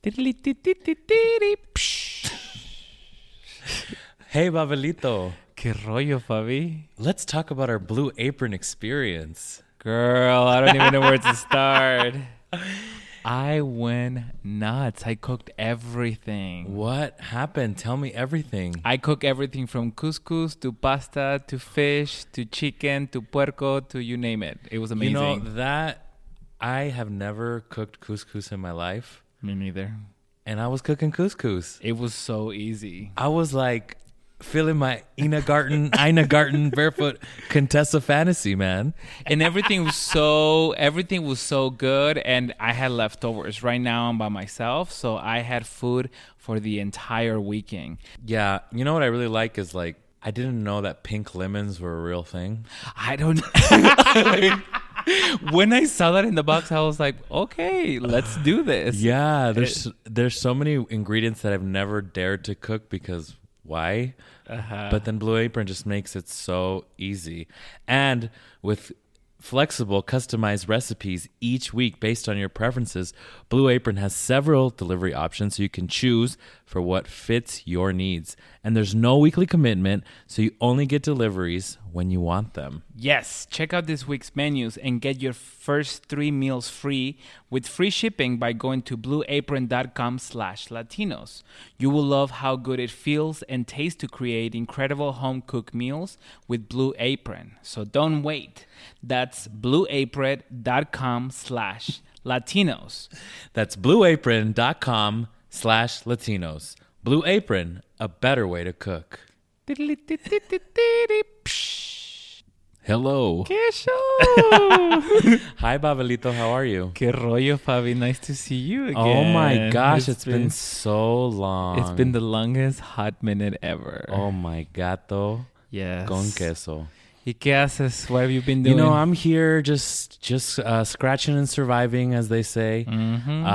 Hey, Babelito. ¿Qué rollo, Fabi? Let's talk about our Blue Apron experience. Girl, I don't even know where to start. I went nuts. I cooked everything. What happened? Tell me everything. I cook everything from couscous to pasta to fish to chicken to puerco to you name it. It was amazing. You know, that I have never cooked couscous in my life. Me neither. And I was cooking couscous. It was so easy. I was like feeling my Ina Garten barefoot Contessa fantasy, man. And everything was so good, and I had leftovers. Right now I'm by myself, so I had food for the entire weekend. Yeah, you know what I really like is like I didn't know that pink lemons were a real thing. I don't When I saw that in the box, I was like, okay, let's do this. Yeah, there's so many ingredients that I've never dared to cook because why? But then Blue Apron just makes it so easy. And with flexible, customized recipes each week based on your preferences, Blue Apron has several delivery options so you can choose for what fits your needs. And there's no weekly commitment, so you only get deliveries when you want them. Yes, check out this week's menus and get your first 3 meals free with free shipping by going to blueapron.com/Latinos. You will love how good it feels and tastes to create incredible home-cooked meals with Blue Apron. So don't wait. That's blueapron.com/Latinos. That's blueapron.com/Latinos. Blue Apron, a better way to cook. Hello. ¿Qué show? Hi, Babelito. How are you? ¿Qué rollo, Fabi? Nice to see you again. Oh, my gosh. It's been so long. It's been the longest hot minute ever. Oh, my gato. Yes. Con queso. ¿Y qué haces? What have you been doing? You know, I'm here just scratching and surviving, as they say. Mm-hmm.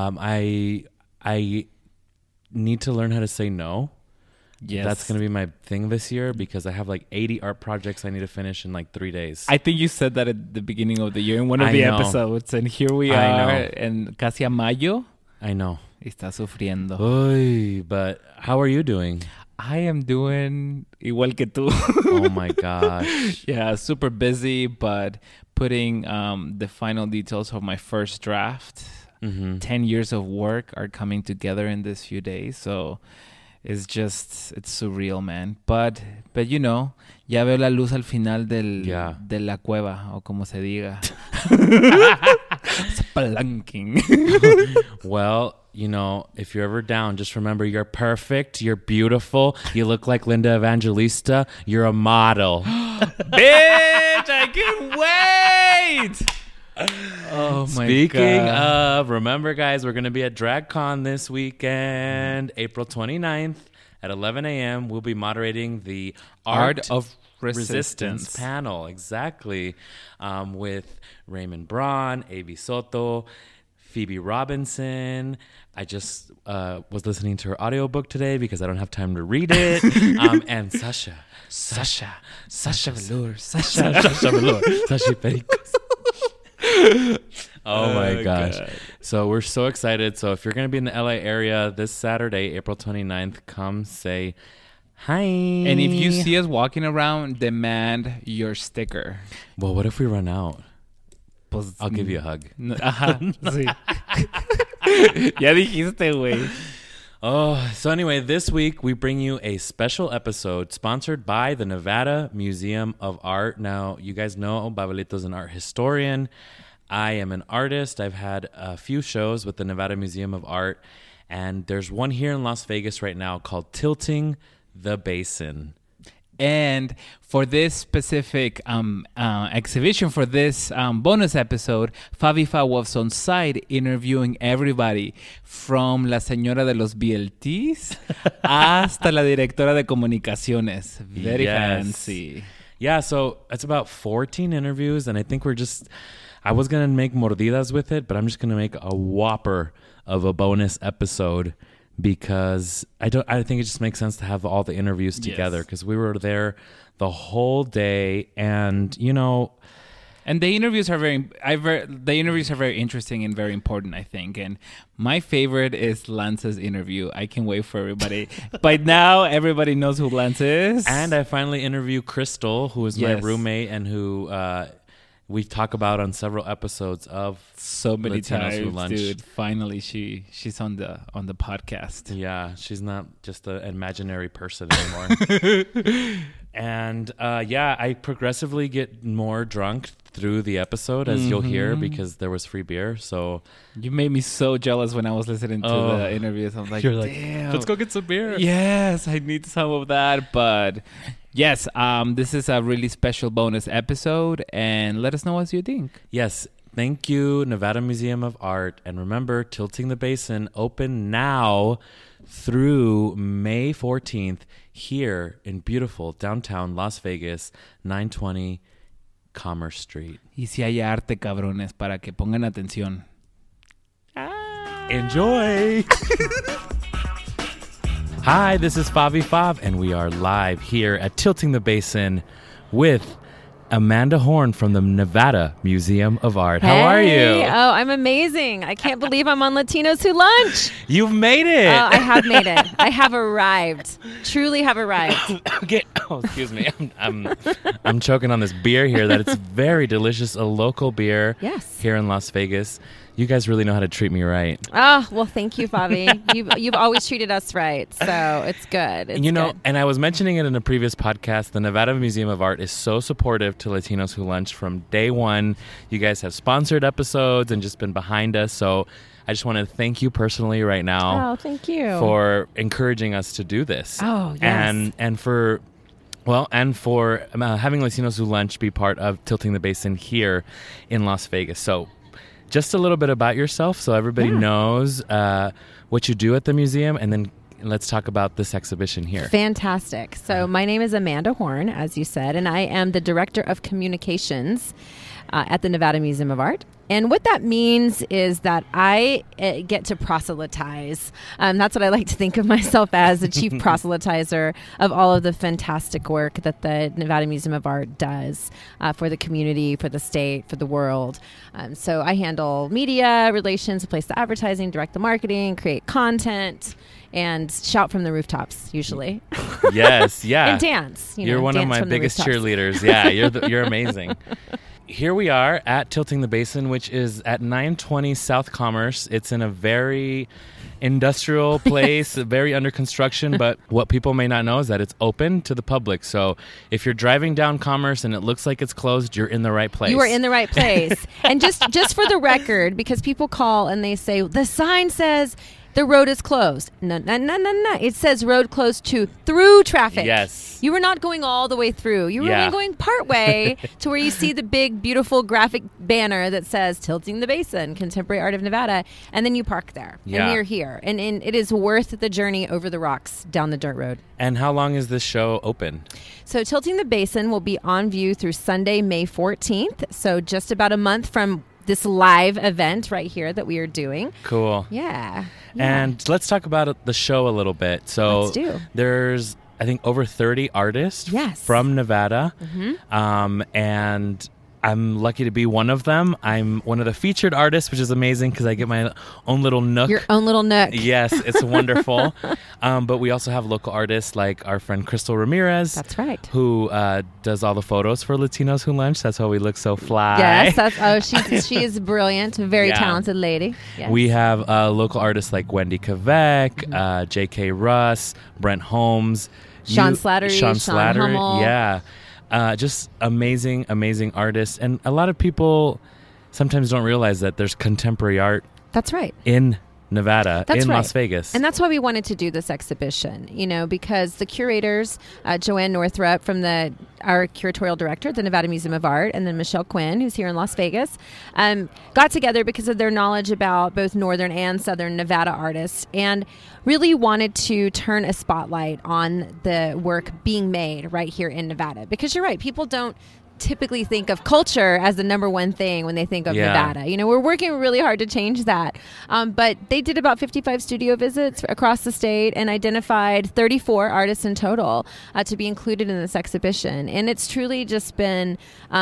I need to learn how to say no. Yes. That's going to be my thing this year because I have like 80 art projects I need to finish in like 3 days. I think you said that at the beginning of the year in one of I the know. episodes. And here we I are know. en casi a mayo. I know. Está sufriendo. Oy, but how are you doing? I am doing igual que tú. Oh my gosh. Yeah, super busy, but putting the final details of my first draft. Mm-hmm. 10 years of work are coming together in this few days. So it's surreal, man. But you know, ya veo la luz al final de la cueva, o como se diga. Spelunking. Well, you know, if you're ever down, just remember you're perfect. You're beautiful. You look like Linda Evangelista. You're a model. Bitch, I can't wait. Oh my Speaking God. of, remember guys, we're going to be at DragCon this weekend, April 29th at 11 a.m. We'll be moderating the Art of Resistance panel. Exactly. With Raymond Braun, A.B. Soto, Phoebe Robinson. I just was listening to her audiobook today because I don't have time to read it. And Sasha Velour. Sasha Pericos. Oh my gosh. God. So we're so excited. So if you're going to be in the LA area this Saturday, April 29th, come say hi. And if you see us walking around, demand your sticker. Well, what if we run out? Pues, I'll give you a hug. Ajá, sí. Ya dijiste, güey. Oh, so anyway, this week we bring you a special episode sponsored by the Nevada Museum of Art. Now, you guys know Babelito's an art historian. I am an artist. I've had a few shows with the Nevada Museum of Art, and there's one here in Las Vegas right now called Tilting the Basin. And for this specific exhibition, for this bonus episode, Fabifa was on site interviewing everybody from la señora de los BLTs hasta la directora de comunicaciones. Very fancy. Yeah, so it's about 14 interviews, and I think I was going to make mordidas with it, but I'm just going to make a whopper of a bonus episode because I think it just makes sense to have all the interviews together because we were there the whole day. And, you know, And the interviews are very interesting and very important, I think. And my favorite is Lance's interview. I can't wait for everybody. By now, everybody knows who Lance is. And I finally interview Crystal, who is my roommate and who we talk about on several episodes of so many Latinos times, Who Lunch. dude. Finally, she's on the podcast. Yeah, she's not just an imaginary person anymore. And I progressively get more drunk through the episode, as you'll hear, because there was free beer. So you made me so jealous when I was listening to the interviews. I'm like, damn, let's go get some beer. Yes, I need some of that. But yes, this is a really special bonus episode, and let us know what you think. Yes, thank you, Nevada Museum of Art, and remember, Tilting the Basin open now through May 14th here in beautiful downtown Las Vegas, 920 Commerce Street. Y si hay arte, cabrones, para que pongan atención. Enjoy! Hi, this is Favi Fav, and we are live here at Tilting the Basin with Amanda Horn from the Nevada Museum of Art. How are you? Oh, I'm amazing. I can't believe I'm on Latinos Who Lunch. You've made it. Oh, I have made it. I have arrived. Truly have arrived. Okay. Oh, excuse me. I'm choking on this beer here that it's very delicious. A local beer here in Las Vegas. You guys really know how to treat me right. Oh, well, thank you, Favi. You've always treated us right, so it's good. It's good. And I was mentioning it in a previous podcast, the Nevada Museum of Art is so supportive to Latinos Who Lunch from day one. You guys have sponsored episodes and just been behind us, so I just want to thank you personally right now. Oh, thank you. For encouraging us to do this. Oh, yes. And for having Latinos Who Lunch be part of Tilting the Basin here in Las Vegas. So just a little bit about yourself so everybody knows what you do at the museum, and then let's talk about this exhibition here. Fantastic. So my name is Amanda Horn, as you said, and I am the Director of Communications at the Nevada Museum of Art. And what that means is that I get to proselytize. That's what I like to think of myself as, the chief proselytizer of all of the fantastic work that the Nevada Museum of Art does for the community, for the state, for the world. So I handle media relations, place the advertising, direct the marketing, create content, and shout from the rooftops, usually. Yes, yeah. And dance. You're one of my biggest cheerleaders. Yeah, you're amazing. Here we are at Tilting the Basin, which is at 920 South Commerce. It's in a very industrial place, very under construction, but what people may not know is that it's open to the public. So if you're driving down Commerce and it looks like it's closed, you're in the right place. You are in the right place. And just for the record, because people call and they say, the sign says the road is closed. No. It says road closed to through traffic. Yes. You were not going all the way through. You were only going part way to where you see the big, beautiful graphic banner that says Tilting the Basin, Contemporary Art of Nevada. And then you park there. Yeah. And you're here. And it is worth the journey over the rocks down the dirt road. And how long is this show open? So Tilting the Basin will be on view through Sunday, May 14th. So just about a month from this live event right here that we are doing. Cool. Yeah. And let's talk about the show a little bit. So let's do. There's, I think, over 30 artists from Nevada. Mm-hmm. And I'm lucky to be one of them. I'm one of the featured artists, which is amazing because I get my own little nook. Your own little nook. Yes, it's wonderful. But we also have local artists like our friend Crystal Ramirez. That's right. Who does all the photos for Latinos Who Lunch. That's why we look so fly. Yes, she is brilliant, a very talented lady. Yes. We have local artists like Wendy Kvek, J.K. Russ, Brent Holmes. Sean Slattery, Sean Hummel. Yeah. Just amazing, amazing artists. And a lot of people sometimes don't realize that there's contemporary art. That's right. In Nevada, Las Vegas. And that's why we wanted to do this exhibition, because the curators, Joanne Northrup from our curatorial director, the Nevada Museum of Art, and then Michelle Quinn, who's here in Las Vegas, got together because of their knowledge about both northern and southern Nevada artists and really wanted to turn a spotlight on the work being made right here in Nevada. Because you're right, people don't typically think of culture as the number one thing when they think of Nevada. You know, we're working really hard to change that. But they did about 55 studio visits across the state and identified 34 artists in total to be included in this exhibition. And it's truly just been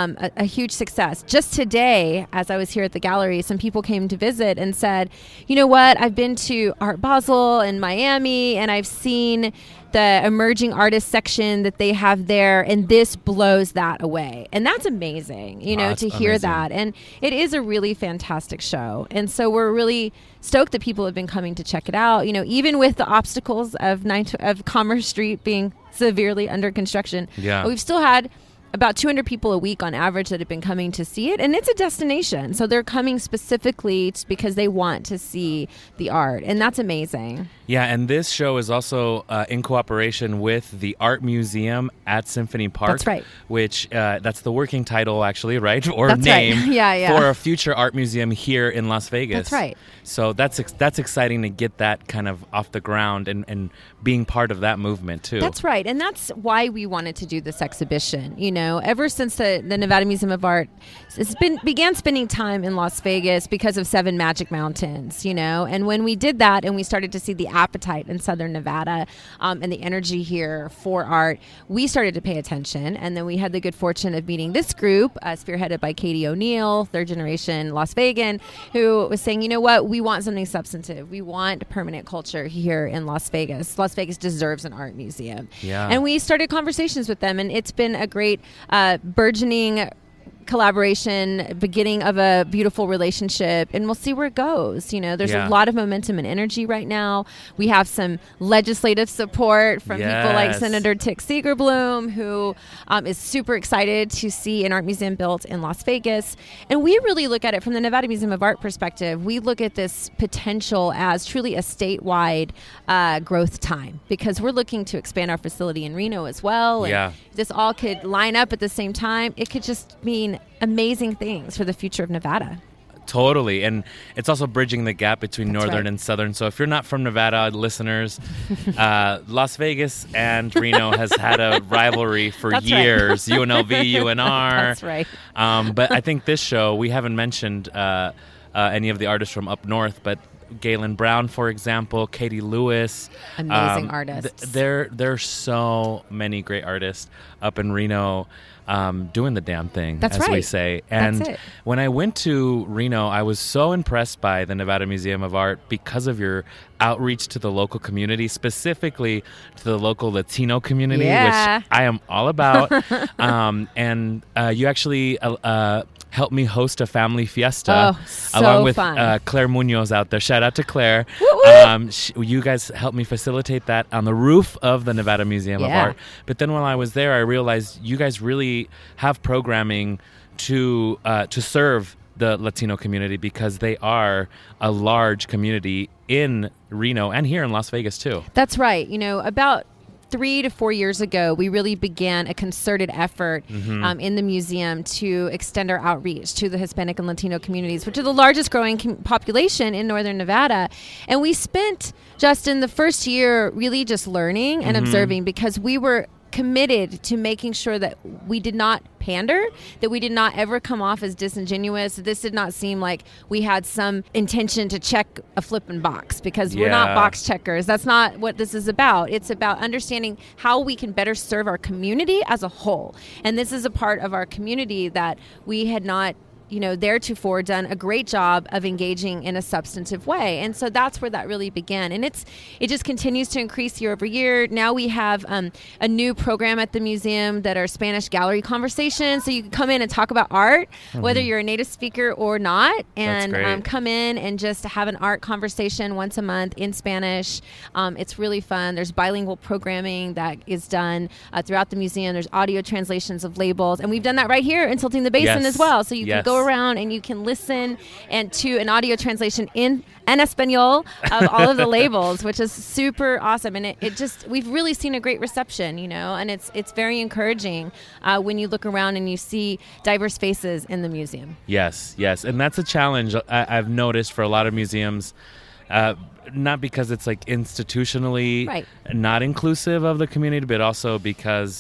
a huge success. Just today, as I was here at the gallery, some people came to visit and said, you know what, I've been to Art Basel in Miami and I've seen the emerging artist section that they have there, and this blows that away. And that's amazing, you know, to hear that. And it is a really fantastic show. And so we're really stoked that people have been coming to check it out. You know, even with the obstacles of Commerce Street being severely under construction, we've still had about 200 people a week on average that have been coming to see it, and it's a destination. So they're coming specifically because they want to see the art, and that's amazing. Yeah, and this show is also in cooperation with the Art Museum at Symphony Park. That's right. Which, that's the working title, actually, right? Or that's name right. for a future art museum here in Las Vegas. That's right. So that's exciting to get that kind of off the ground and being part of that movement, too. That's right, and that's why we wanted to do this exhibition. You know, ever since the Nevada Museum of Art began spending time in Las Vegas because of Seven Magic Mountains, you know, and when we did that and we started to see the appetite in Southern Nevada and the energy here for art, we started to pay attention. And then we had the good fortune of meeting this group, spearheaded by Katie O'Neill, third generation Las Vegan, who was saying, you know what, we want something substantive. We want permanent culture here in Las Vegas. Las Vegas deserves an art museum. Yeah. And we started conversations with them, and it's been a great burgeoning collaboration, beginning of a beautiful relationship, and we'll see where it goes. You know, there's a lot of momentum and energy right now. We have some legislative support from people like Senator Tick Seegerblum, who is super excited to see an art museum built in Las Vegas. And we really look at it from the Nevada Museum of Art perspective. We look at this potential as truly a statewide growth time, because we're looking to expand our facility in Reno as well. And if this all could line up at the same time, it could just mean amazing things for the future of Nevada. Totally. And it's also bridging the gap between That's Northern right. and Southern. So if you're not from Nevada, listeners, Las Vegas and Reno has had a rivalry for That's years. Right. UNLV, UNR. That's right. But I think this show, we haven't mentioned any of the artists from up north, but Galen Brown, for example, Katie Lewis. Amazing artists. There's so many great artists up in Reno doing the damn thing, That's as right. we say. And That's it. when I went to Reno, I was so impressed by the Nevada Museum of Art because of your outreach to the local community, specifically to the local Latino community, which I am all about. And you actually helped me host a family fiesta along with Claire Munoz out there. Shout out to Claire. You guys helped me facilitate that on the roof of the Nevada Museum of Art. But then while I was there, I realized you guys really have programming to serve the Latino community, because they are a large community in Reno and here in Las Vegas too. That's right. You know, about 3 to 4 years ago, we really began a concerted effort in the museum to extend our outreach to the Hispanic and Latino communities, which are the largest growing population in Northern Nevada. And we spent, Justin, the first year really just learning and observing, because we were committed to making sure that we did not pander, that we did not ever come off as disingenuous. This did not seem like we had some intention to check a flipping box, because we're not box checkers. That's not what this is about. It's about understanding how we can better serve our community as a whole. And this is a part of our community that we had not, you know, theretofore done a great job of engaging in a substantive way. And so that's where that really began. And it just continues to increase year over year. Now we have a new program at the museum that are Spanish gallery conversations. So you can come in and talk about art, whether you're a native speaker or not, and come in and just have an art conversation once a month in Spanish. It's really fun. There's bilingual programming that is done throughout the museum. There's audio translations of labels. And we've done that right here in Tilting the Basin as well. So you can go around and you can listen and to an audio translation in Espanol of all of the labels, which is super awesome. And it just, we've really seen a great reception, you know, and it's very encouraging when you look around and you see diverse faces in the museum. Yes. And that's a challenge I've noticed for a lot of museums. Not because it's like institutionally not inclusive of the community, but also because,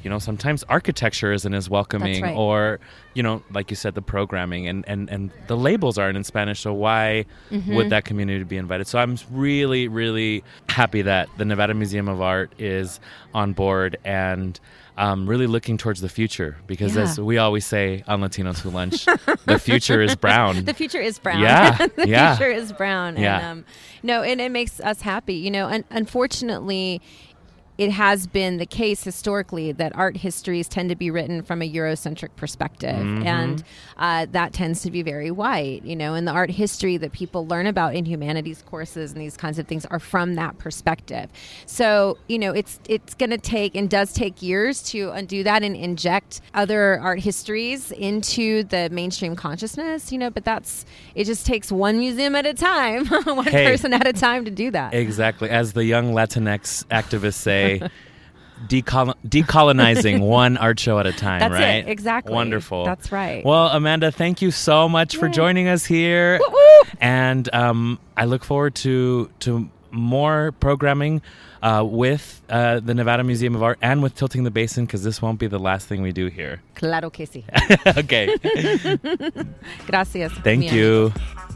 sometimes architecture isn't as welcoming, That's right. or, like you said, the programming and the labels aren't in Spanish. So why would that community be invited? So I'm really, really happy that the Nevada Museum of Art is on board and really looking towards the future, because as we always say on Latinos Who Lunch, the future is brown. The future is brown. Yeah. The future is brown. Yeah. And, and it makes us happy. And unfortunately, it has been the case historically that art histories tend to be written from a Eurocentric perspective, and that tends to be very white, and the art history that people learn about in humanities courses and these kinds of things are from that perspective. So, it's going to take and does take years to undo that and inject other art histories into the mainstream consciousness, but it just takes one museum at a time, one person at a time to do that. Exactly. As the young Latinx activists say, decolonizing one art show at a time. That's right? it. Exactly. Wonderful. That's right. Well, Amanda, thank you so much for joining us here. Woo-woo! And I look forward to more programming with the Nevada Museum of Art and with Tilting the Basin, because this won't be the last thing we do here. Claro que sí. Okay. Gracias. Thank you.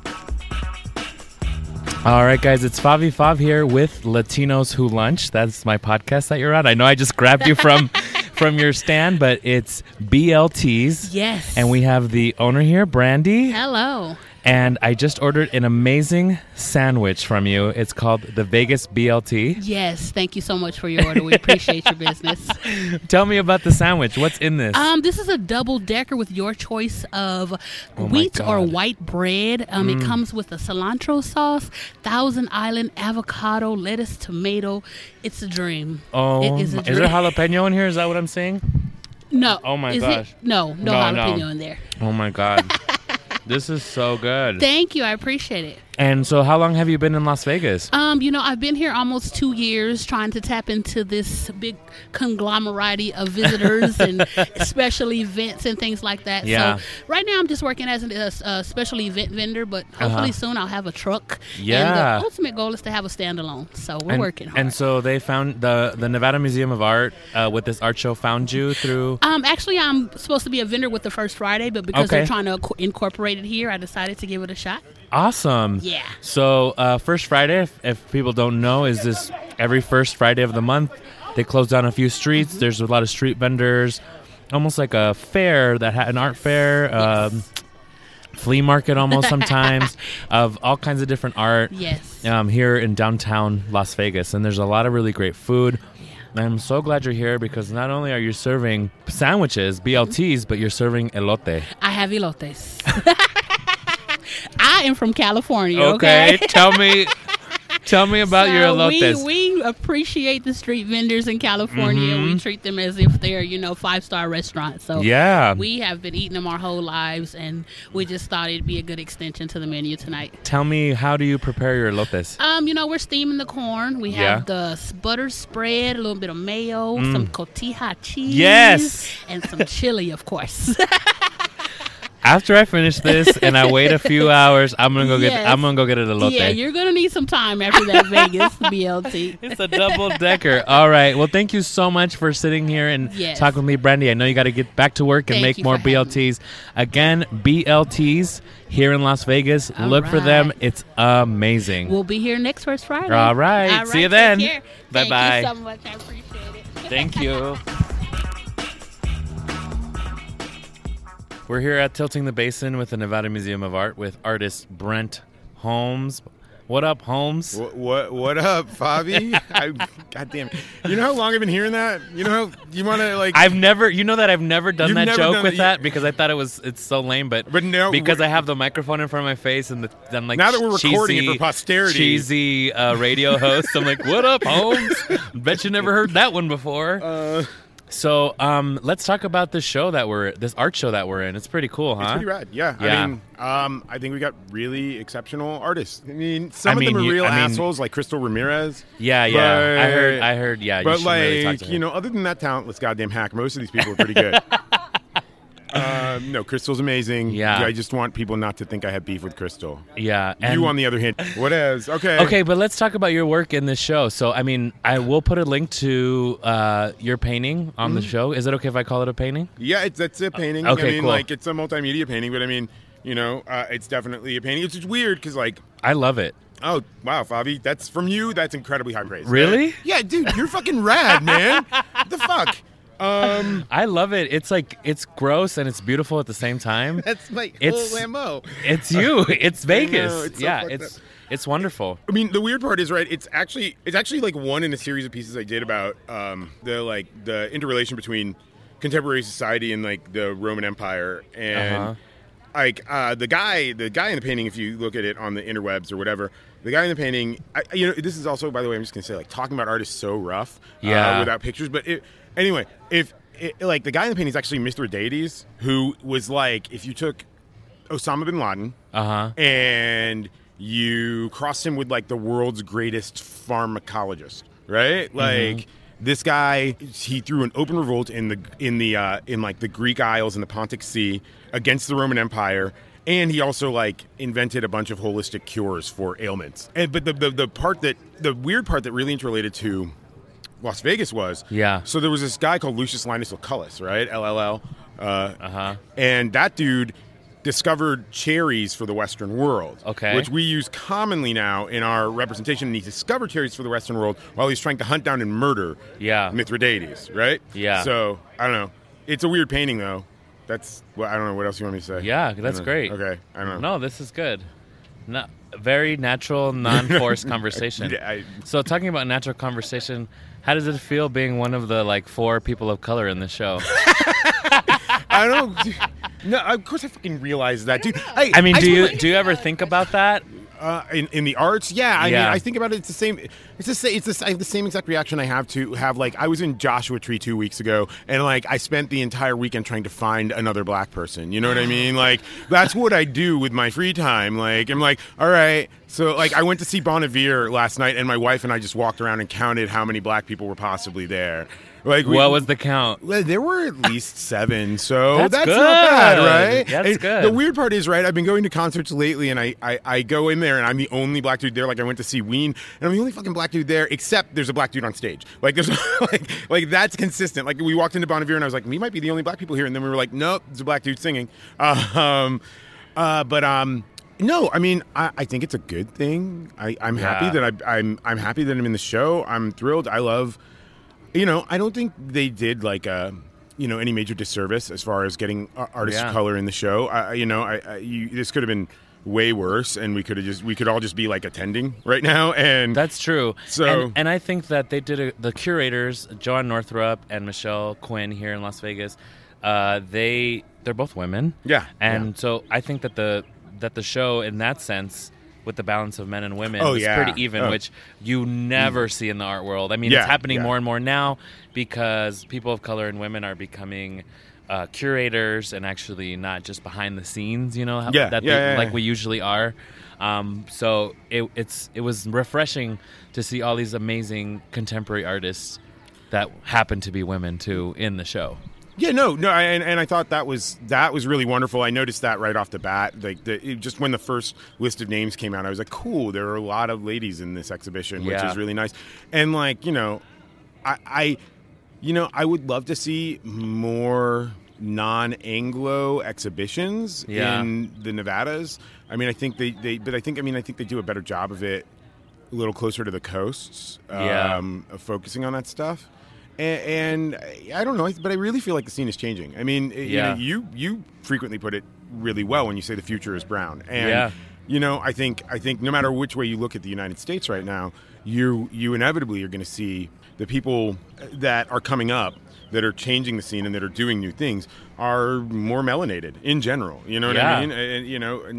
All right, guys, it's Favi Fav here with Latinos Who Lunch. That's my podcast that you're on. I know I just grabbed you from your stand, but it's BLTs. Yes. And we have the owner here, Brandy. Hello. And I just ordered an amazing sandwich from you. It's called the Vegas BLT. Yes. Thank you so much for your order. We appreciate your business. Tell me about the sandwich. What's in this? This is a double decker with your choice of wheat or white bread. It comes with a cilantro sauce, Thousand Island avocado, lettuce, tomato. It's a dream. Oh, it is a dream. Is there jalapeno in here? Is that what I'm saying? No. Oh my is gosh. No jalapeno in there. Oh my God. This is so good. Thank you. I appreciate it. And so how long have you been in Las Vegas? I've been here almost 2 years trying to tap into this big conglomerate of visitors and special events and things like that. Yeah. So right now I'm just working as a special event vendor, but hopefully soon I'll have a truck. Yeah. And the ultimate goal is to have a standalone. So we're working hard. And so they found the Nevada Museum of Art with this art show found you through? Actually, I'm supposed to be a vendor with the First Friday, but because they're trying to incorporate it here, I decided to give it a shot. Awesome. Yeah. So First Friday, if people don't know, is this every first Friday of the month. They close down a few streets. There's a lot of street vendors, almost like a fair, an art fair, flea market almost sometimes, of all kinds of different art. Yes. Here in downtown Las Vegas. And there's a lot of really great food. And I'm so glad you're here, because not only are you serving sandwiches, BLTs, but you're serving elote. I have elotes. I am from California. Okay. Tell me about your elotes. We appreciate the street vendors in California. We treat them as if they're, 5-star restaurants. So yeah, we have been eating them our whole lives, and we just thought it'd be a good extension to the menu tonight. Tell me, how do you prepare your elotes? We're steaming the corn. We have the butter spread, a little bit of mayo, some cotija cheese, yes, and some chili, of course. After I finish this and I wait a few hours, I'm gonna go get an elote. Yeah, you're gonna need some time after that Vegas BLT. It's a double decker. All right. Well, thank you so much for sitting here and talking with me, Brandy. I know you got to get back to work and make more BLTs. Again, BLTs here in Las Vegas. Look for them. It's amazing. We'll be here next First Friday. All right. See you then. Bye bye. Thank you so much. I appreciate it. Thank you. We're here at Tilting the Basin with the Nevada Museum of Art with artist Brent Holmes. What up, Holmes? What up, Favi? God damn it. You know how long I've been hearing that? You know how you want to like... I've never done that joke with that because I thought it's so lame, but no, because I have the microphone in front of my face and I'm like, now that we're recording it for posterity, cheesy radio host, I'm like, what up, Holmes? Bet you never heard that one before. So let's talk about this art show that we're in. It's pretty cool, huh? It's pretty rad, yeah. I mean, I think we got really exceptional artists. I mean, some of them are real assholes, like Crystal Ramirez. Yeah. I heard. Yeah, but you like, really other than that talent, let's goddamn hack. Most of these people are pretty good. No, Crystal's amazing. Yeah. I just want people not to think I have beef with Crystal. Yeah. You, on the other hand, what is? Okay. Okay, but let's talk about your work in this show. So, I mean, I will put a link to your painting on the show. Is it okay if I call it a painting? Yeah, it's a painting. Okay, I mean, cool. like, it's a multimedia painting, but I mean, it's definitely a painting. It's just weird because, like, I love it. oh, wow, Favi, that's from you. That's incredibly high praise. Really? Yeah, dude, you're fucking rad, man. What the fuck? I love it. It's like, it's gross and it's beautiful at the same time. That's my It's- whole Lambo. It's you. It's Vegas. know, it's so yeah, fucked it's wonderful. I mean, the weird part is, right, it's actually like one in a series of pieces I did about the interrelation between contemporary society and like the Roman Empire, and like the guy in the painting, if you look at it on the interwebs or whatever, the guy in the painting, this is also, by the way, I'm just gonna say, like, talking about art is so rough, without pictures. But anyway, like, the guy in the painting is actually Mithridates, who was like, if you took Osama bin Laden and you crossed him with like the world's greatest pharmacologist, right? Like, this guy, he threw an open revolt in the Greek Isles and the Pontic Sea against the Roman Empire, and he also like invented a bunch of holistic cures for ailments. But the weird part that really interrelated to Las Vegas was, so there was this guy called Lucius Linus Lucullus, right? LLL. And that dude discovered cherries for the Western world, which we use commonly now in our representation. And he discovered cherries for the Western world while he's trying to hunt down and murder Mithridates, right? Yeah. So, I don't know. It's a weird painting, though. That's, well, I don't know what else you want me to say. Yeah, that's great. Okay, I don't know. No, this is good. No, very natural, non-forced conversation. So, talking about natural conversation, how does it feel being one of the, like, 4 people of color in the show? I don't know. No, of course I fucking realize that, dude. I mean, do you ever think about that? In the arts, I mean, I think about it. It's the same. I have the same exact reaction I have. Like, I was in Joshua Tree 2 weeks ago, and like I spent the entire weekend trying to find another black person. You know what I mean? Like, that's what I do with my free time. Like, I'm like, all right. So, like, I went to see Bon Iver last night, and my wife and I just walked around and counted how many black people were possibly there. Like, what was the count? Well, there were at least 7, so that's good. not bad, right? That's good. The weird part is, right, I've been going to concerts lately, and I go in there, and I'm the only black dude there. Like, I went to see Ween, and I'm the only fucking black dude there, except there's a black dude on stage. Like, there's like that's consistent. Like, we walked into Bon Iver, and I was like, we might be the only black people here, and then we were like, nope, there's a black dude singing. No, I mean, I think it's a good thing. I'm happy that I'm happy that I'm in the show. I'm thrilled. I love. I don't think they did like any major disservice as far as getting artists of color in the show. This could have been way worse, and we could all just be like attending right now. And that's true. So, and I think that they did the curators, Joanne Northrup and Michelle Quinn here in Las Vegas. They're both women. Yeah. And so I think that the show, in that sense, with the balance of men and women, is pretty even, which you never see in the art world. I mean, it's happening more and more now because people of color and women are becoming curators and actually not just behind the scenes, like we usually are. So it was refreshing to see all these amazing contemporary artists that happen to be women too in the show. Yeah, no, and I thought that was really wonderful. I noticed that right off the bat. Like, just when the first list of names came out, I was like, cool. There are a lot of ladies in this exhibition, which is really nice. And like, I would love to see more non-Anglo exhibitions in the Nevadas. I mean, I think they do a better job of it a little closer to the coasts, of focusing on that stuff. And I don't know, but I really feel like the scene is changing. I mean, you frequently put it really well when you say the future is brown. And I think no matter which way you look at the United States right now, you inevitably are going to see the people that are coming up that are changing the scene and that are doing new things are more melanated in general. You know what I mean? And,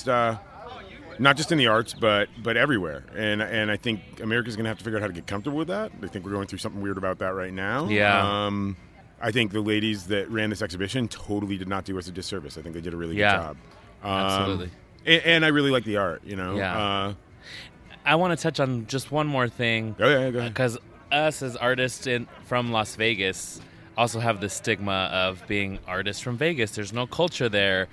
not just in the arts, but everywhere. And I think America's going to have to figure out how to get comfortable with that. I think we're going through something weird about that right now. Yeah. I think the ladies that ran this exhibition totally did not do us a disservice. I think they did a really good job. Absolutely. And I really like the art, Yeah. I want to touch on just one more thing. Oh, yeah, go ahead. Because us as artists from Las Vegas, also have the stigma of being artists from Vegas. There's no culture there.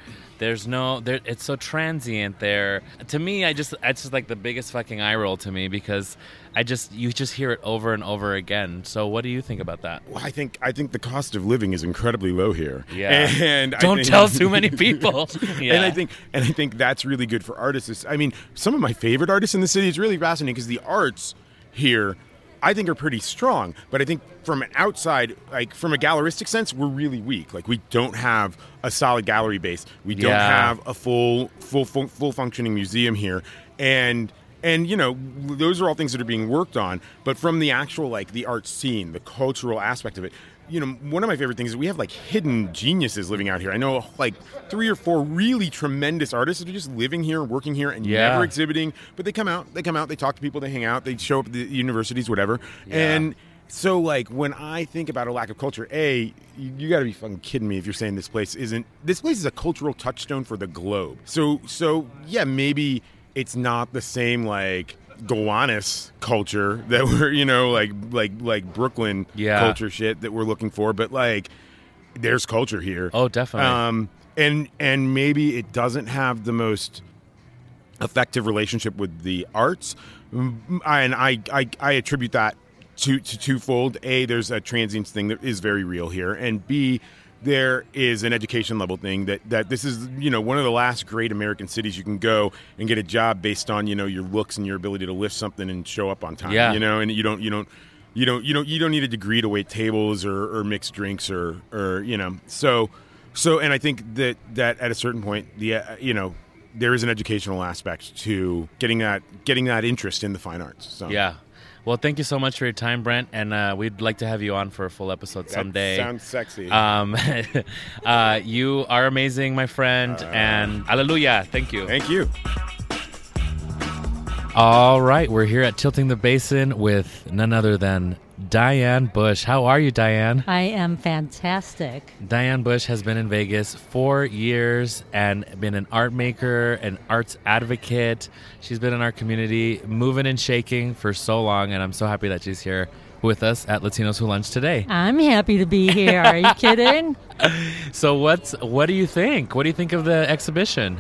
It's so transient there. To me, it's just like the biggest fucking eye roll to me, because you just hear it over and over again. So what do you think about that? Well, I think the cost of living is incredibly low here. Yeah. And don't tell too many people. Yeah. And I think that's really good for artists. I mean, some of my favorite artists in the city, it's really fascinating because the arts here, I think, are pretty strong. But I think from an outside, like from a galleristic sense, we're really weak. Like, we don't have a solid gallery base. We don't have a full functioning museum here. And you know, those are all things that are being worked on. But from the actual, like, the art scene, the cultural aspect of it, you know, one of my favorite things is we have, like, hidden geniuses living out here. I know, like, 3 or 4 really tremendous artists that are just living here, working here, and never exhibiting. But they come out, they talk to people, they hang out, they show up at the universities, whatever. Yeah. And so, like, when I think about a lack of culture, you got to be fucking kidding me if you're saying this place is a cultural touchstone for the globe. So yeah, maybe it's not the same, like, Gowanus culture that we're, you know, like Brooklyn culture shit that we're looking for, but, like, there's culture here. Oh, definitely. And maybe it doesn't have the most effective relationship with the arts, and I attribute that to twofold. A, there's a transience thing that is very real here, and B, there is an education level thing that this is, you know, one of the last great American cities you can go and get a job based on, you know, your looks and your ability to lift something and show up on time. You know, and you don't need a degree to wait tables or mix drinks or you know. So and I think that at a certain point, you know, there is an educational aspect to getting that interest in the fine arts. So yeah. Well, thank you so much for your time, Brent, and we'd like to have you on for a full episode someday. That sounds sexy. You are amazing, my friend, and hallelujah. Thank you. Thank you. All right, we're here at Tilting the Basin with none other than Diane Bush. How are you, Diane? I am fantastic. Diane Bush has been in Vegas 4 years and been an art maker, an arts advocate. She's been in our community, moving and shaking for so long, and I'm so happy that she's here with us at Latinos Who Lunch today. I'm happy to be here. Are you kidding? So what do you think? What do you think of the exhibition?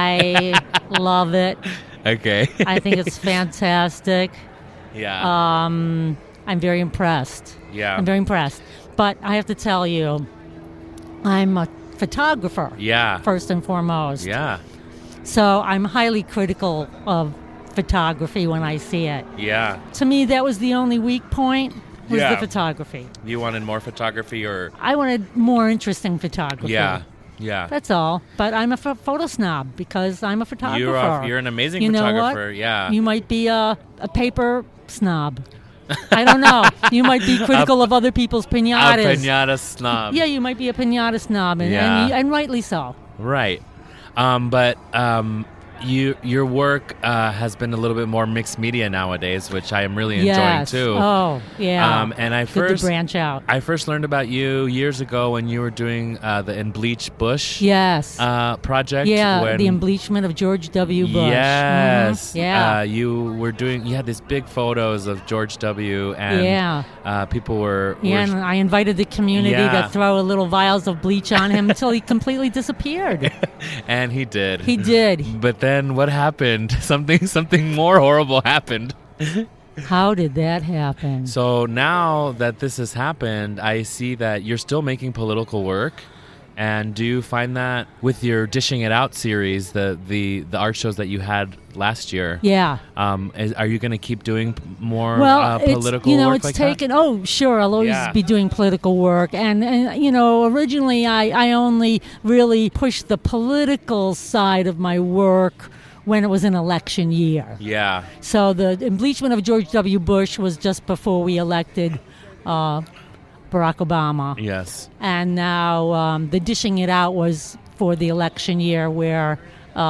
I love it. Okay. I think it's fantastic. Yeah. I'm very impressed. Yeah. I'm very impressed. But I have to tell you, I'm a photographer. Yeah. First and foremost. Yeah. So I'm highly critical of photography when I see it. Yeah. To me, that was the only weak point, was the photography. You wanted more photography, or? I wanted more interesting photography. Yeah. Yeah. That's all. But I'm a photo snob because I'm a photographer. You're an amazing photographer. Know what? Yeah. You might be a paper snob. I don't know. You might be critical of other people's pinatas. A pinata snob. Yeah, you might be a pinata snob, and rightly so. Right. But your work has been a little bit more mixed media nowadays, which I am really enjoying too. Oh, yeah. And I Good to branch out. I first learned about you years ago when you were doing the Embleach Bush project. Yeah, the embleachment of George W. Bush. Yes. Mm-hmm. Yeah. You had these big photos of George W. and people were and I invited the community to throw a little vials of bleach on him until he completely disappeared. And he did. He did. But then what happened? Something more horrible happened. How did that happen? So now that this has happened, I see that you're still making political work. And do you find that with your Dishing It Out series, the art shows that you had last year? Yeah. Are you going to keep doing more political it's work like taken. that? Oh, sure. I'll always be doing political work. And originally I only really pushed the political side of my work when it was an election year. Yeah. So the embleachment of George W. Bush was just before we elected Barack Obama. Yes. And now the Dishing It Out was for the election year where,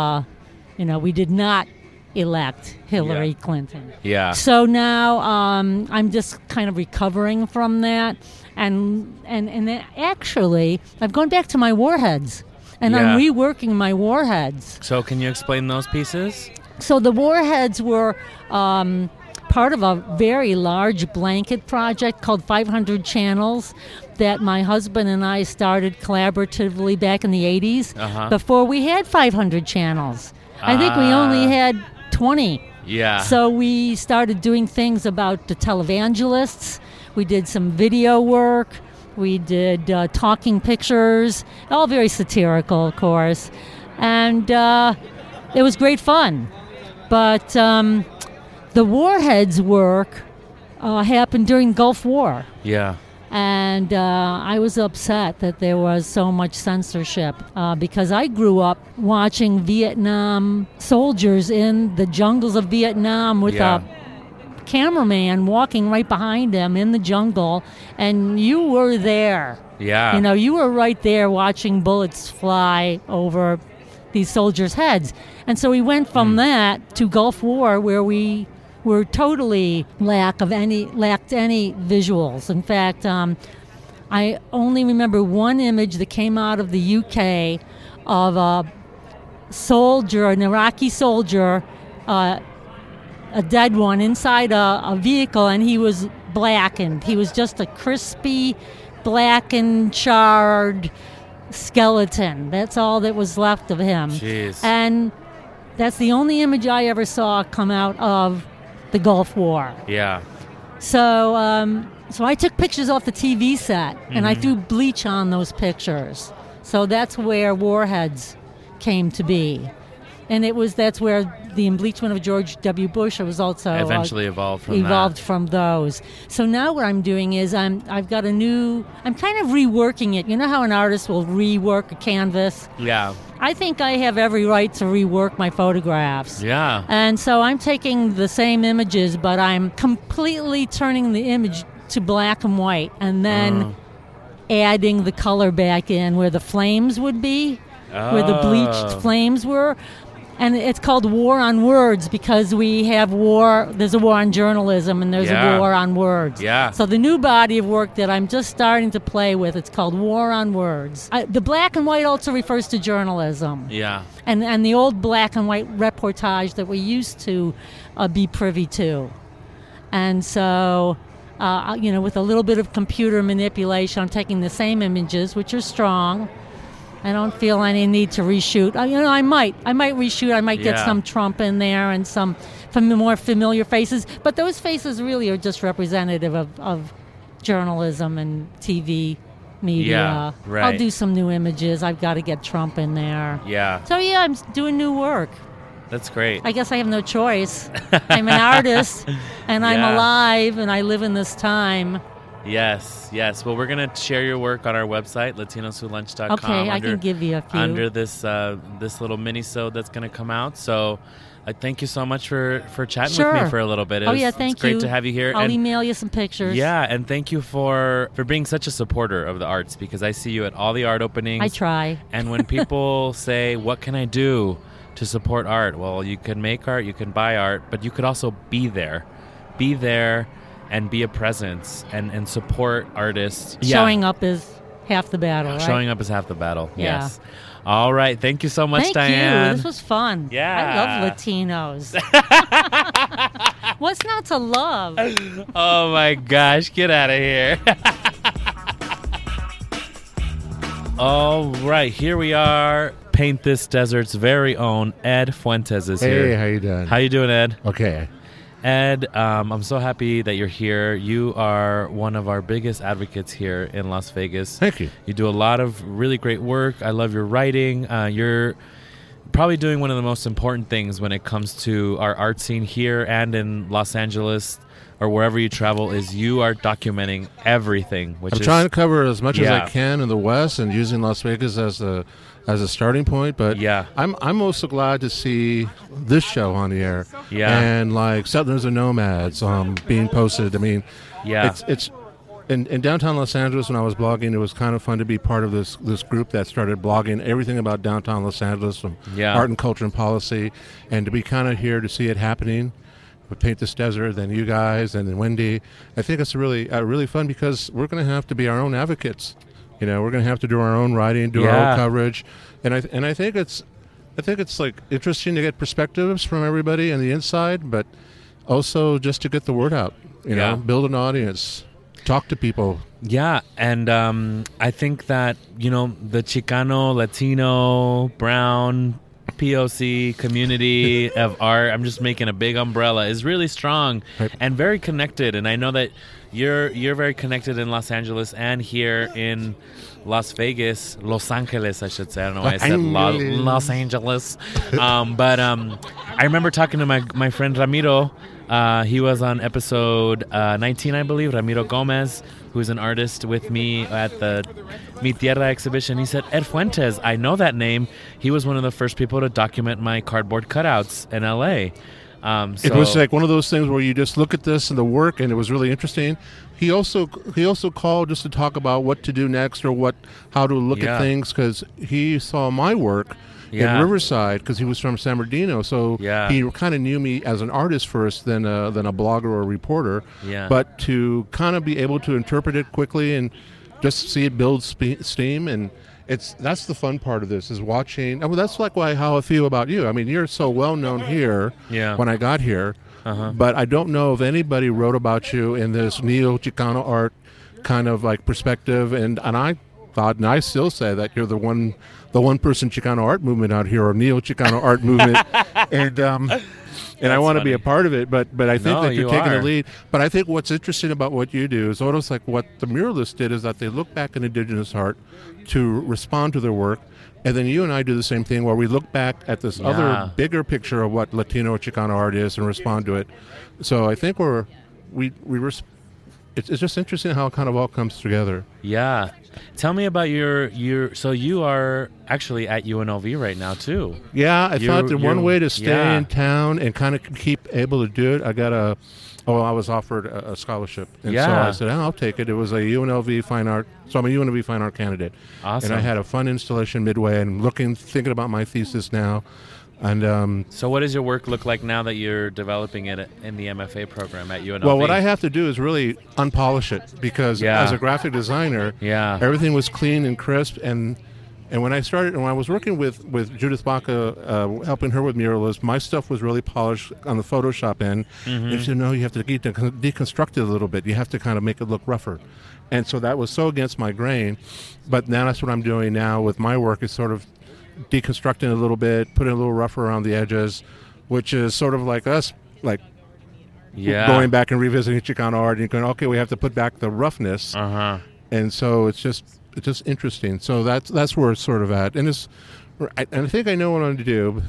we did not elect Hillary Clinton. Yeah. So now I'm just kind of recovering from that. And actually, I've gone back to my warheads. And I'm reworking my warheads. So can you explain those pieces? So the warheads were part part of a very large blanket project called 500 Channels that my husband and I started collaboratively back in the 80s before we had 500 channels. I think we only had 20. Yeah. So we started doing things about the televangelists. We did some video work. We did talking pictures, all very satirical, of course. And it was great fun. But the Warheads work happened during Gulf War. Yeah. And I was upset that there was so much censorship because I grew up watching Vietnam soldiers in the jungles of Vietnam with a cameraman walking right behind him in the jungle, and you were there. Yeah. You know, you were right there watching bullets fly over these soldiers' heads. And so we went from that to Gulf War, where we were totally lacked any visuals. In fact, I only remember one image that came out of the UK of a soldier, an Iraqi soldier, a dead one inside a vehicle, and he was blackened. He was just a crispy, blackened, charred skeleton. That's all that was left of him. Jeez. And that's the only image I ever saw come out of the Gulf War. Yeah. So so I took pictures off the TV set, and I threw bleach on those pictures. So that's where Warheads came to be. And that's where the embleachment of George W. Bush was also eventually evolved from those. So now what I'm doing is I'm kind of reworking it. You know how an artist will rework a canvas? Yeah. I think I have every right to rework my photographs. Yeah. And so I'm taking the same images, but I'm completely turning the image to black and white, and then adding the color back in where the flames would be, where the bleached flames were. And it's called War on Words because we have war. There's a war on journalism, and there's a war on words. Yeah. So the new body of work that I'm just starting to play with, it's called War on Words. The black and white also refers to journalism. Yeah. And the old black and white reportage that we used to be privy to. And so, with a little bit of computer manipulation, I'm taking the same images, which are strong. I don't feel any need to reshoot. I might reshoot. I might get some Trump in there and some more familiar faces. But those faces really are just representative of journalism and TV media. Yeah, right. I'll do some new images. I've got to get Trump in there. Yeah. So, I'm doing new work. That's great. I guess I have no choice. I'm an artist, and I'm alive, and I live in this time. Yes. Well, we're going to share your work on our website, latinoswholunch.com. Okay, I can give you a few. Under this little mini-sode that's going to come out. So thank you so much for chatting with me for a little bit. Thank you. It's great to have you here. I'll email you some pictures. Yeah, and thank you for being such a supporter of the arts, because I see you at all the art openings. I try. And when people say, what can I do to support art? Well, you can make art, you can buy art, but you could also be there. Be there and be a presence and support artists. Showing up is half the battle, right? Showing up is half the battle, yeah. Yes. All right. Thank you so much, Diane. Thank you. This was fun. Yeah. I love Latinos. What's not to love? Oh, my gosh. Get out of here. All right. Here we are. Paint This Desert's very own Ed Fuentes is here. Hey, how you doing? How you doing, Ed? Okay. Ed, I'm so happy that you're here. You are one of our biggest advocates here in Las Vegas. Thank you. You do a lot of really great work. I love your writing. You're probably doing one of the most important things when it comes to our art scene here and in Los Angeles or wherever you travel, is you are documenting everything. I'm trying to cover as much as I can in the West and using Las Vegas as a starting point, but I'm also glad to see this show on the air. Yeah. And like Settlers and Nomads being posted. I mean, it's in downtown Los Angeles when I was blogging, it was kind of fun to be part of this group that started blogging everything about downtown Los Angeles, from art and culture and policy, and to be kind of here to see it happening with Paint This Desert, then you guys, and then Wendy. I think it's really fun because we're going to have to be our own advocates. We're going to have to do our own writing, do our own coverage, and I think it's like interesting to get perspectives from everybody on the inside. But also just to get the word out, you know, build an audience, talk to people. Yeah, and I think that, you know, the Chicano, Latino, brown, POC community of art, I'm just making a big umbrella, is really strong and very connected. And I know that you're very connected in Los Angeles and here in Las Vegas, Los Angeles, I should say. I don't know why I said Los Angeles. But I remember talking to my friend Ramiro. He was on episode 19, I believe, Ramiro Gomez, who's an artist with me at the Mi Tierra exhibition. He said, Ed Fuentes, I know that name. He was one of the first people to document my cardboard cutouts in L.A. It was like one of those things where you just look at this and the work, and it was really interesting. He also called just to talk about what to do next or how to look at things, because he saw my work in Riverside, because he was from San Bernardino. So he kind of knew me as an artist first, than a blogger or a reporter. Yeah. But to kind of be able to interpret it quickly and just see it build steam, and that's the fun part of this, is watching. I mean, that's like how I feel about you. I mean, you're so well known here. When I got here. But I don't know if anybody wrote about you in this neo-Chicano art kind of like perspective, and I thought, and I still say, that you're the one person Chicano art movement out here, or neo-Chicano art movement, and I want to be a part of it, but I think that you're taking the lead. But I think what's interesting about what you do is almost like what the muralists did, is that they look back at indigenous art to respond to their work. And then you and I do the same thing, where we look back at this other bigger picture of what Latino Chicano art is and respond to it. So I think it's just interesting how it kind of all comes together. Yeah. Tell me about so you are actually at UNLV right now too. Yeah, I thought that one way to stay in town and kind of keep able to do it, I was offered a scholarship. And so I said, I'll take it. It was a UNLV fine art. So I'm a UNLV fine art candidate. Awesome. And I had a fun installation midway, and thinking about my thesis now. And so what does your work look like now that you're developing it in the MFA program at UNLV? Well, what I have to do is really unpolish it, because as a graphic designer, everything was clean and crisp. And when I was working with Judith Baca, helping her with muralism, my stuff was really polished on the Photoshop end. Mm-hmm. And she said, no, you have to deconstruct it a little bit. You have to kind of make it look rougher. And so that was so against my grain. But now that's what I'm doing now with my work, is sort of deconstructing a little bit, putting a little rougher around the edges, which is sort of like us, like going back and revisiting Chicano art and going, okay, we have to put back the roughness. And so it's just interesting. So that's where it's sort of at, and I think I know what I'm going to do,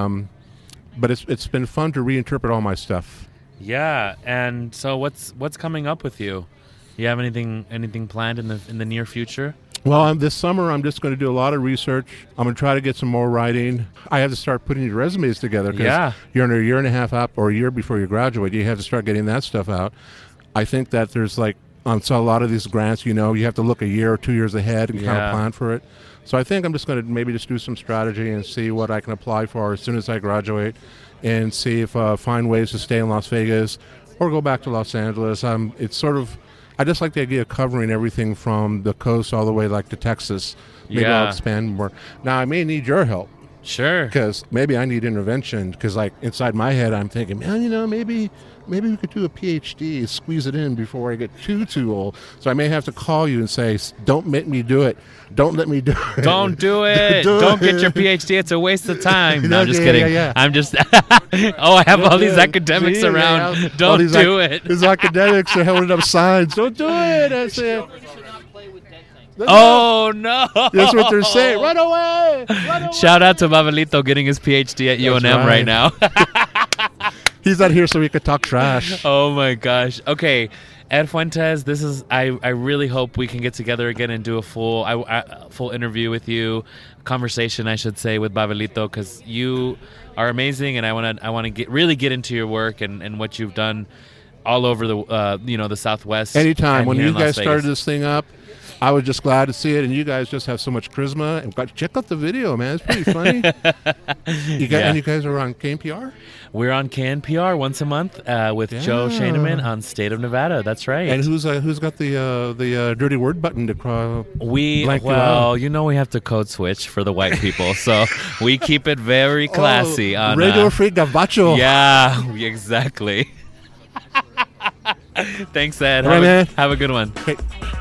but it's been fun to reinterpret all my stuff. Yeah, and so what's coming up with you? You have anything planned in the near future? Well, this summer I'm just going to do a lot of research. I'm going to try to get some more writing. I have to start putting your resumes together, because you're in a year and a half up, or a year before you graduate. You have to start getting that stuff out. I think that there's so a lot of these grants, you have to look a year or 2 years ahead and kind of plan for it. So I think I'm just going to maybe just do some strategy and see what I can apply for as soon as I graduate, and see if find ways to stay in Las Vegas or go back to Los Angeles. It's sort of, I just like the idea of covering everything from the coast all the way to Texas. Maybe I'll expand more. Now, I may need your help. Sure. Because maybe I need intervention, because inside my head I'm thinking, man, maybe we could do a PhD, squeeze it in before I get too old. So I may have to call you and say, don't make me do it. Don't let me do it. Don't do it. Don't get your PhD. It's a waste of time. No, I'm just kidding. Yeah. I'm just, I have all these academics around. Yeah. Don't do it. These academics are holding up signs. Don't do it. I say, oh, no. That's what they're saying. Run away. Shout out to Babalito getting his PhD at UNM right now. He's not here so we could talk trash. Oh, my gosh. Okay, Ed Fuentes, I really hope we can get together again and do a full interview with you, conversation, I should say, with Babalito, because you are amazing, and I want to really get into your work and what you've done all over the Southwest. Anytime. When you guys started this thing up, I was just glad to see it, and you guys just have so much charisma. And check out the video, man. It's pretty funny. And you guys are on KNPR? We're on KNPR once a month with Joe Shaneman on State of Nevada. That's right. And who's got the dirty word button to we have to code switch for the white people, so we keep it very classy. On Radio Free Gabacho. Yeah, exactly. Thanks, Ed. Have a good one. Okay.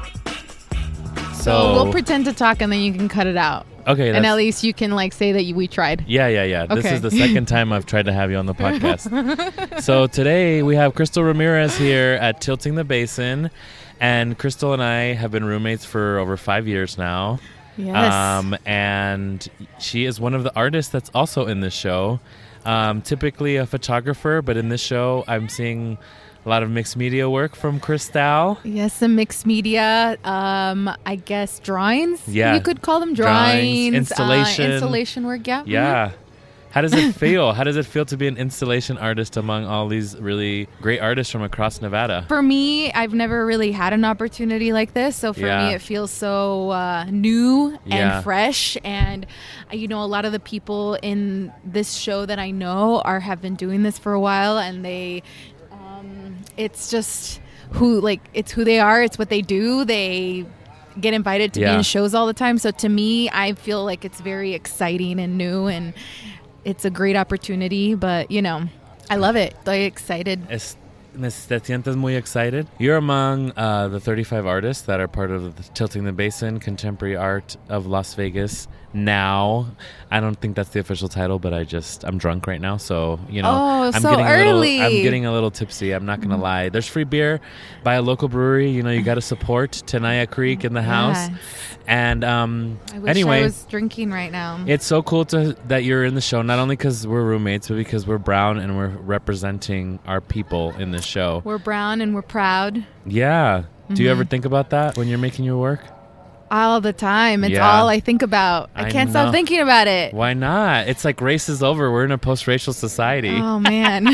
So we'll pretend to talk, and then you can cut it out. Okay. And at least you can say that we tried. Yeah. Okay. This is the second time I've tried to have you on the podcast. So today we have Crystal Ramirez here at Tilting the Basin. And Crystal and I have been roommates for over 5 years now. Yes. And she is one of the artists that's also in this show. Typically a photographer, but in this show I'm seeing a lot of mixed media work from Crystal. Yes, some mixed media. I guess drawings. Yeah, you could call them drawings. Installation work. Yeah. Yeah. Mm-hmm. How does it feel? How does it feel to be an installation artist among all these really great artists from across Nevada? For me, I've never really had an opportunity like this. So for me, it feels so new and fresh. And, a lot of the people in this show that I know have been doing this for a while. And they... it's just it's who they are. It's what they do. They get invited to be in shows all the time. So to me, I feel like it's very exciting and new, and it's a great opportunity. But, I love it. Estoy excited. ¿Te sientes muy excited? You're among the 35 artists that are part of the Tilting the Basin Contemporary Art of Las Vegas now. I don't think that's the official title, but I'm drunk right now, so I'm getting a little tipsy. I'm not gonna lie. There's free beer by a local brewery. You got to support Tenaya Creek in the house. And I wish I was drinking right now. It's so cool that you're in the show, not only because we're roommates, but because we're brown and we're representing our people in this show. We're brown and we're proud. Yeah. Mm-hmm. Do you ever think about that when you're making your work? All the time. It's all I think about. I can't stop thinking about it. Why not? It's like race is over. We're in a post-racial society. Oh, man.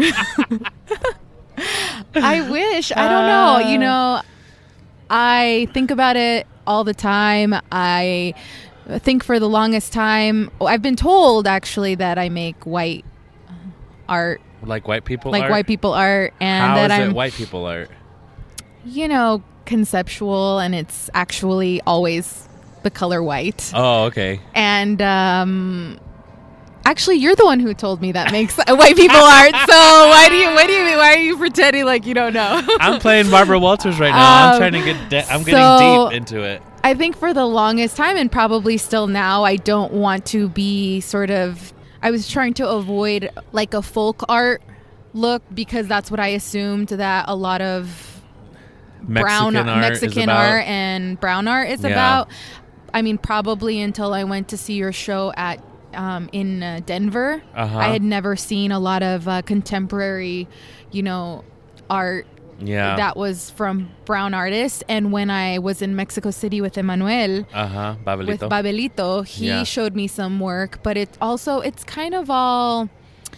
I wish. I don't know. I think about it all the time. I think for the longest time, I've been told, actually, that I make white art. Like white people art? Like white people art. And How that is it white people art? Conceptual, and it's actually always the color white. Oh, okay. And actually, you're the one who told me that makes white people art. So why are you pretending like you don't know? I'm playing Barbara Walters right now. I'm trying to I'm getting deep into it. I think for the longest time, and probably still now, I don't want to be I was trying to avoid like a folk art look, because that's what I assumed that a lot of Mexican art and brown art is about. I mean, probably until I went to see your show at in Denver. I had never seen a lot of contemporary, art that was from brown artists. And when I was in Mexico City with Emmanuel, with Babelito, he showed me some work. But it's kind of all...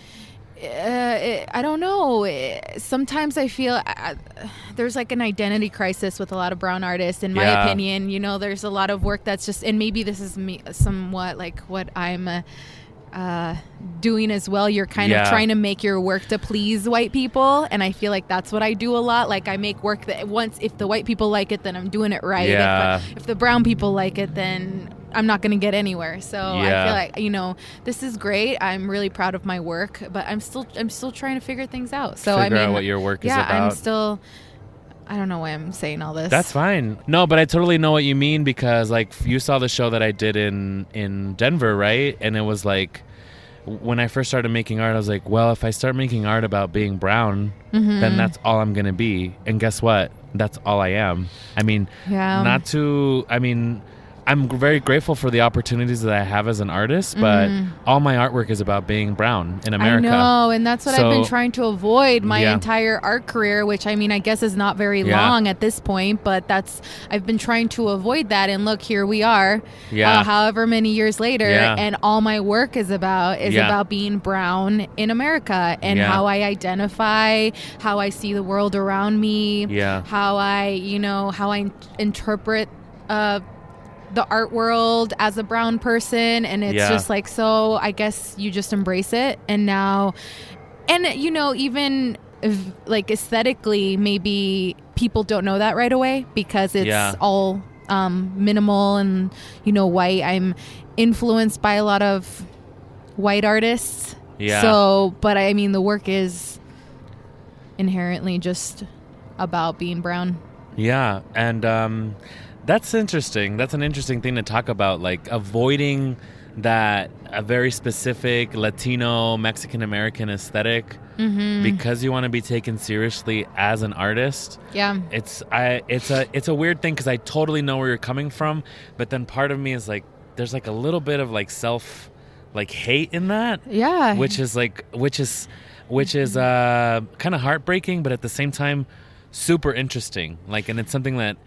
I don't know. Sometimes I feel there's like an identity crisis with a lot of brown artists, in my opinion. There's a lot of work that's just, and maybe this is me somewhat like what I'm doing as well. You're kind of trying to make your work to please white people, and I feel like that's what I do a lot. Like I make work that if the white people like it, then I'm doing it right. If the brown people like it, then I'm not going to get anywhere. So I feel like, this is great. I'm really proud of my work, but I'm still trying to figure things out. So figure out what your work is about. I don't know why I'm saying all this. That's fine. No, but I totally know what you mean, because like you saw the show that I did in Denver, right? And it was like, when I first started making art, I was like, well, if I start making art about being brown, then that's all I'm going to be. And guess what? That's all I am. I mean, I'm very grateful for the opportunities that I have as an artist, but all my artwork is about being brown in America. I know, and that's what I've been trying to avoid my entire art career, which I guess is not very long at this point, but I've been trying to avoid that, and look, here we are, however many years later, and all my work is about being brown in America, and how I identify, how I see the world around me, how I interpret the art world as a brown person, and it's just like, so I guess you just embrace it. And now, and even like aesthetically, maybe people don't know that right away, because it's all minimal and white. I'm influenced by a lot of white artists, so but the work is inherently just about being brown. Yeah, and that's interesting. That's an interesting thing to talk about, like avoiding that a very specific Latino, Mexican American aesthetic because you want to be taken seriously as an artist. Yeah, it's a weird thing because I totally know where you're coming from, but then part of me is like, there's like a little bit of like self, like hate in that. Yeah, which is kind of heartbreaking, but at the same time, super interesting. Like, and it's something that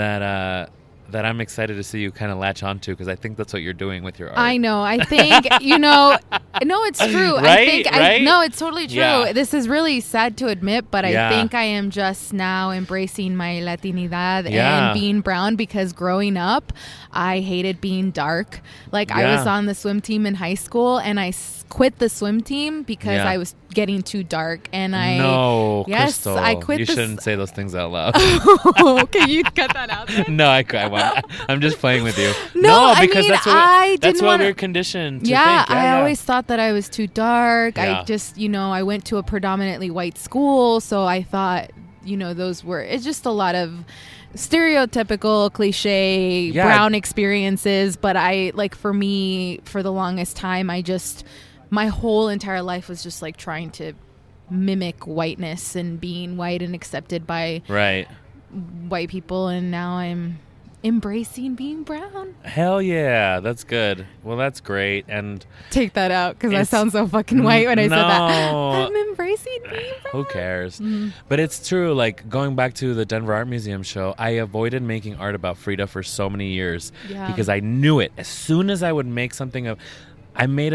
I'm excited to see you kind of latch onto, because I think that's what you're doing with your art. I know. I think, no, it's true. Right? No, it's totally true. Yeah. This is really sad to admit, but I think I am just now embracing my Latinidad and being brown, because growing up, I hated being dark. Like, I was on the swim team in high school, and I quit the swim team because I was getting too dark, and Crystal, I quit. You shouldn't say those things out loud. Can you cut that out then? No, I won't. I'm just playing with you. No, because that's what we're conditioned to think. I always thought that I was too dark. I just, I went to a predominantly white school, so I thought, it's just a lot of stereotypical cliche brown experiences. But for me, for the longest time, my whole entire life was just like trying to mimic whiteness and being white and accepted by white people, and now I'm embracing being brown. Hell yeah, that's good. Well, that's great. And take that out, because I sound so fucking white when I said that. I'm embracing being brown. Who cares? But it's true. Like, going back to the Denver Art Museum show, I avoided making art about Frida for so many years because I knew it. As soon as I would make something I made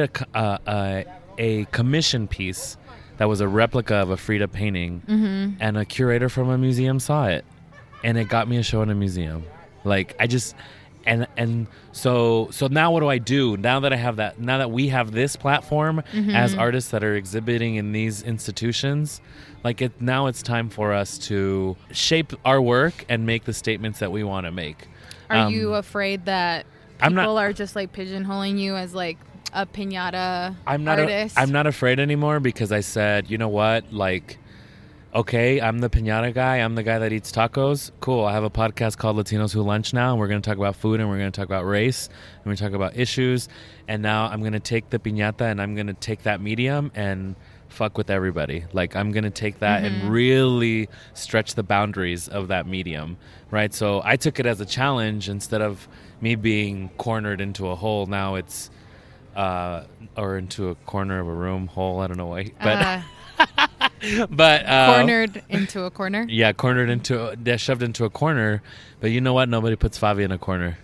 a commission piece that was a replica of a Frida painting, and a curator from a museum saw it, and it got me a show in a museum. Like, I just, and so now what do I do? Now that I have that, now that we have this platform as artists that are exhibiting in these institutions, like now it's time for us to shape our work and make the statements that we want to make. Are you afraid that people are just like pigeonholing you as like a piñata artist? I'm not afraid anymore, because I said, you know what, like, okay, I'm the piñata guy. I'm the guy that eats tacos. Cool. I have a podcast called Latinos Who Lunch now, and we're going to talk about food, and we're going to talk about race, and we're going to talk about issues. And now I'm going to take the piñata, and I'm going to take that medium and fuck with everybody. Like, I'm going to take that and really stretch the boundaries of that medium, right? So I took it as a challenge instead of me being cornered into a hole. Now it's or into a corner of a room, hole, I don't know why, but cornered into a corner. Yeah, shoved into a corner. But you know what? Nobody puts Favi in a corner.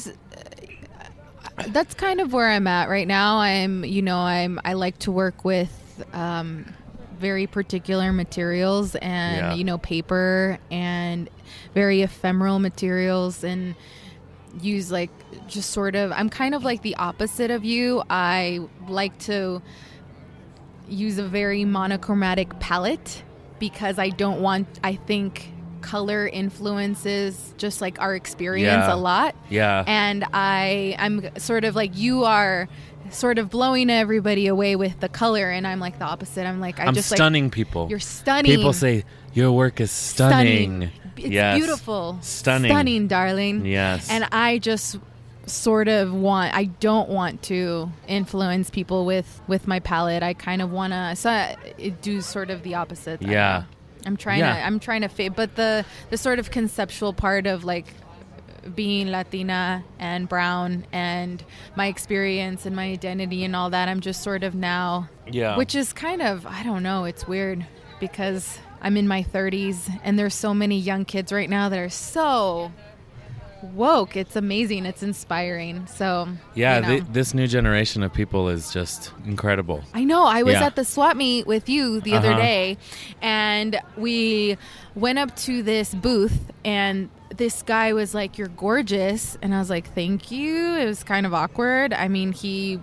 That's kind of where I'm at right now. I like to work with very particular materials and paper and very ephemeral materials, and use like just sort of, I'm kind of like the opposite of you. I like to use a very monochromatic palette, because I think color influences just like our experience a lot. Yeah. And I'm sort of like, you are sort of blowing everybody away with the color, and I'm like the opposite. I'm just stunning like, people. You're stunning. People say your work is stunning. It's beautiful. Stunning, darling. Yes. And I just sort of I don't want to influence people with my palette. I kind of want to do sort of the opposite. I'm trying to fit, but the sort of conceptual part of like being Latina and brown and my experience and my identity and all that, I'm just sort of now, which is kind of, I don't know, it's weird, because I'm in my 30s and there's so many young kids right now that are so woke. It's amazing. It's inspiring. So this new generation of people is just incredible. I know. I was at the swap meet with you the other day, and we went up to this booth, and this guy was like, "You're gorgeous," and I was like, "Thank you." It was kind of awkward. I mean, it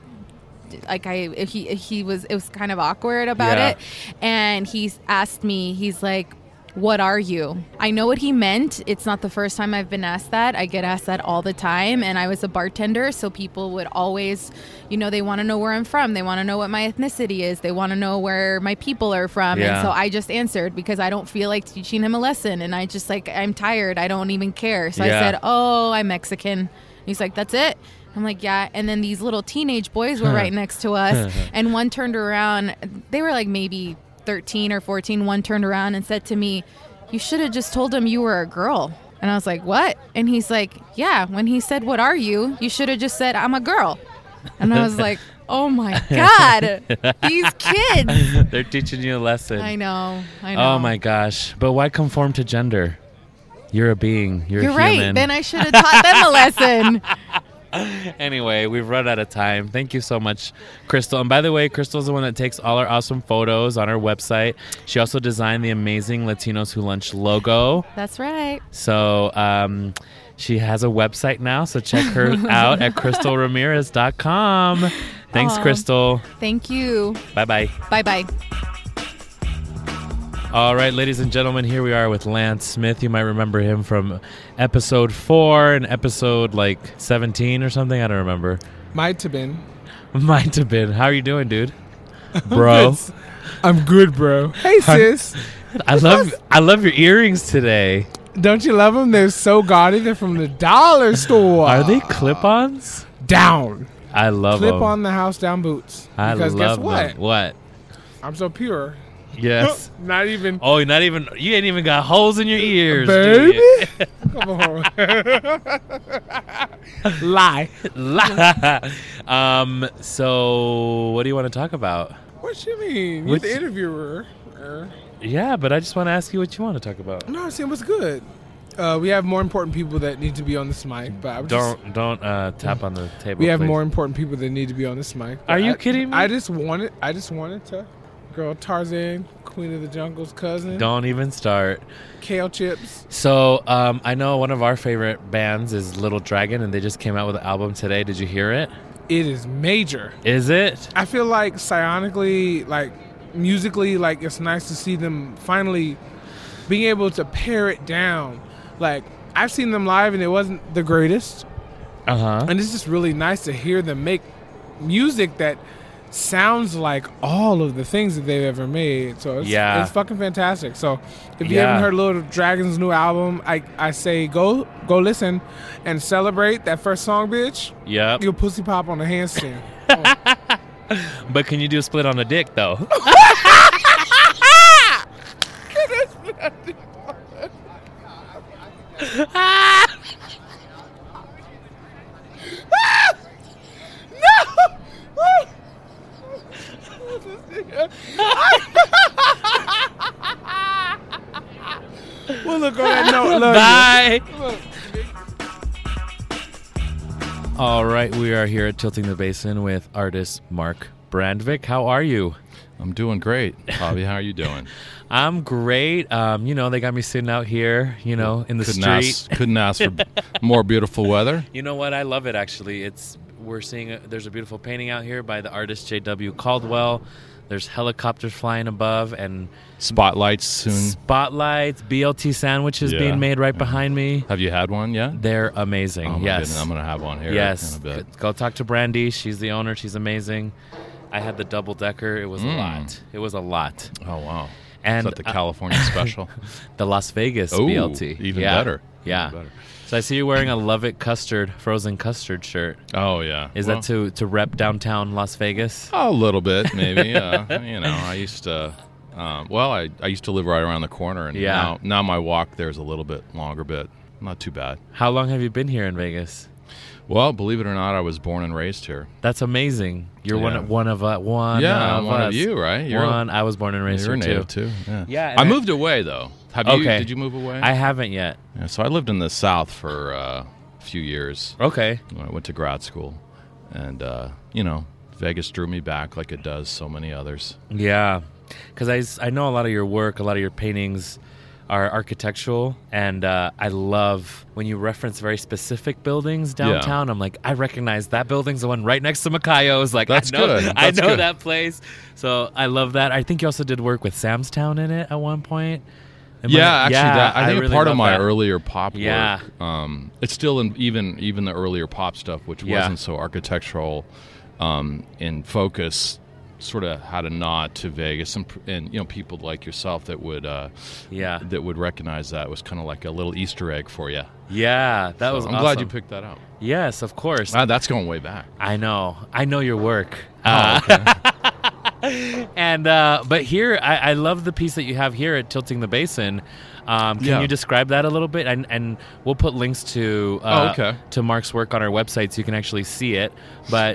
was kind of awkward about it, and he asked me, he's like, what are you? I know what he meant. It's not the first time I've been asked that. I get asked that all the time. And I was a bartender, so people would always, they want to know where I'm from. They want to know what my ethnicity is. They want to know where my people are from. Yeah. And so I just answered because I don't feel like teaching him a lesson. And I just I'm tired. I don't even care. So I said, oh, I'm Mexican. And he's like, that's it? I'm like, yeah. And then these little teenage boys were right next to us. And one turned around. They were like maybe 13 or 14. One turned around and said to me, you should have just told him you were a girl. And I was like, what? And he's like, yeah, when he said, what are you? You should have just said, I'm a girl. And I was like, oh my God, these kids. They're teaching you a lesson. I know. Oh my gosh. But why conform to gender? You're a being. You're human. Right. Then I should have taught them a lesson. Anyway, we've run out of time. Thank you so much, Crystal. And by the way, Crystal's the one that takes all our awesome photos on our website. She also designed the amazing Latinos Who Lunch logo. That's right. So she has a website now, so check her out at crystalramirez.com. Thanks, Crystal. Thank you. Bye-bye. Bye-bye. All right, ladies and gentlemen, here we are with Lance Smith. You might remember him from episode 4 and episode 17 or something. I don't remember. Might have been. How are you doing, dude? Bro. I'm good, bro. Hey, sis. I love your earrings today. Don't you love them? They're so gaudy. They're from the dollar store. Are they clip-ons? Down. I love them. Clip on the house down boots. Because guess what? Them. What? I'm so pure. Yes. Not even. Oh, you ain't even got holes in your ears, baby. Come on. Lie. So what do you want to talk about? What you mean? You're the interviewer. Yeah, but I just want to ask you what you want to talk about. No, I'm saying what's good. We have more important people that need to be on this mic. But don't tap on the table. We have please. More important people that need to be on this mic. Are you kidding me? I just wanted to. Girl, Tarzan, Queen of the Jungle's cousin. Don't even start. Kale chips. So, I know one of our favorite bands is Little Dragon, and they just came out with an album today. Did you hear it? It is major. Is it? I feel like psionically, musically, it's nice to see them finally being able to pare it down. I've seen them live, and it wasn't the greatest. And it's just really nice to hear them make music that sounds like all of the things that they've ever made. So it's fucking fantastic. So if you haven't heard Little Dragon's new album, I say go listen and celebrate that first song, bitch. Yep. You'll pussy pop on the handstand. But can you do a split on a dick though? Well, look on that note. Bye. All right, we are here at Tilting the Basin with artist Mark Brandvik. How are you? I'm doing great. Bobby, how are you doing? I'm great. They got me sitting out here, in the street. Couldn't ask for more beautiful weather. You know what? I love it, actually. We're seeing there's a beautiful painting out here by the artist J.W. Caldwell. There's helicopters flying above and spotlights soon. Spotlights, BLT sandwiches being made right behind me. Have you had one yet? They're amazing. Oh my yes, goodness, I'm gonna have one here. Yes, in a bit. Go talk to Brandy. She's the owner. She's amazing. I had the double decker. It was a lot. It was a lot. Oh wow! And is that the California special? The Las Vegas BLT. Even better. Yeah. Even better. So I see you're wearing a Love It frozen custard shirt. Oh yeah. Is that to rep downtown Las Vegas? A little bit, maybe. I used to. I used to live right around the corner, and now my walk there's a little bit longer, but not too bad. How long have you been here in Vegas? Well, believe it or not, I was born and raised here. That's amazing. You're one of us. I'm one of you, right? I was born and raised here native too. Yeah. I moved away though. Have you? Did you move away? I haven't yet. Yeah, so I lived in the South for a few years. Okay. When I went to grad school, and Vegas drew me back like it does so many others. Yeah, because I know a lot of your work, a lot of your paintings are architectural, and I love when you reference very specific buildings downtown. I'm like, I recognize that building's the one right next to Macayo's. Like, that's good. I know that place. So I love that. I think you also did work with Sam's Town in it at one point. I think really part of love my that. earlier pop work, it's still in even the earlier pop stuff, which wasn't so architectural in focus, sort of had a nod to Vegas, and people like yourself that would recognize that. It was kind of like a little Easter egg for you. Yeah, that was. I'm glad you picked that up. Yes, of course. That's going way back. I know your work. Okay. And but here, I love the piece that you have here at Tilting the Basin. Can you describe that a little bit? And we'll put links to Mark's work on our website so you can actually see it. But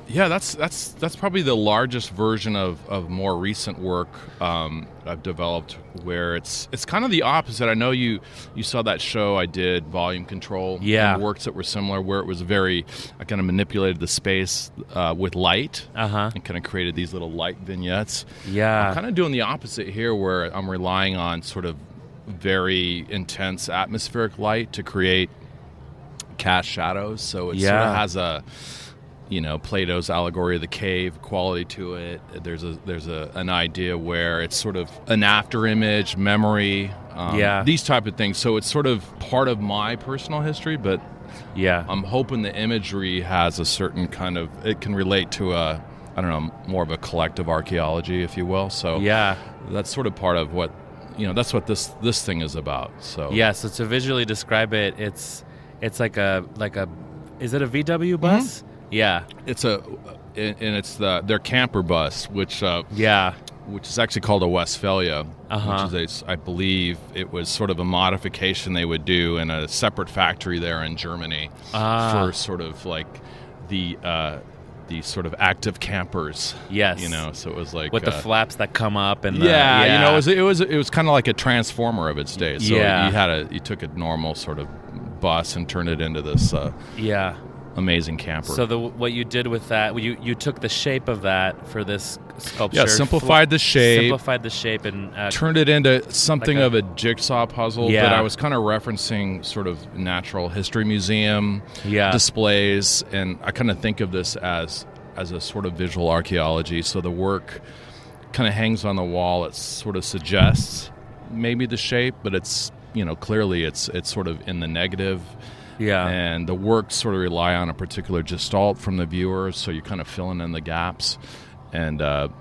that's probably the largest version of more recent work I've developed, where it's kind of the opposite. I know you saw that show I did, Volume Control. Yeah, and works that were similar, where it was I kind of manipulated the space with light and kind of created these little light vignettes. Yeah, I'm kind of doing the opposite here, where I'm relying on sort of very intense atmospheric light to create cast shadows. So it sort of has a Plato's allegory of the cave quality to it. There's an idea where it's sort of an after image, memory, these type of things. So it's sort of part of my personal history, but I'm hoping the imagery has a certain kind of, it can relate to more of a collective archaeology, if you will. So that's sort of part of what that's what this thing is about. So so to visually describe it, it's like a is it a VW bus? Mm-hmm. Yeah, it's it's their camper bus, which is actually called a Westphalia, which is I believe it was sort of a modification they would do in a separate factory there in Germany for sort of like the sort of active campers. Yes. So it was like with the flaps that come up and it was kind of like a transformer of its day. So you took a normal sort of bus and turned it into this amazing camper. So what you did with that, you took the shape of that for this sculpture. Yeah, simplified the shape and turned it into something of a jigsaw puzzle. Yeah. But I was kind of referencing sort of Natural History Museum displays, and I kind of think of this as a sort of visual archaeology. So the work kind of hangs on the wall. It sort of suggests maybe the shape, but it's clearly it's sort of in the negative. Yeah, and the works sort of rely on a particular gestalt from the viewers, so you're kind of filling in the gaps. And,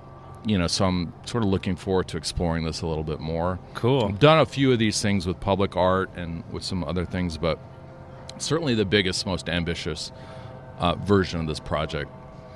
so I'm sort of looking forward to exploring this a little bit more. Cool. I've done a few of these things with public art and with some other things, but certainly the biggest, most ambitious version of this project,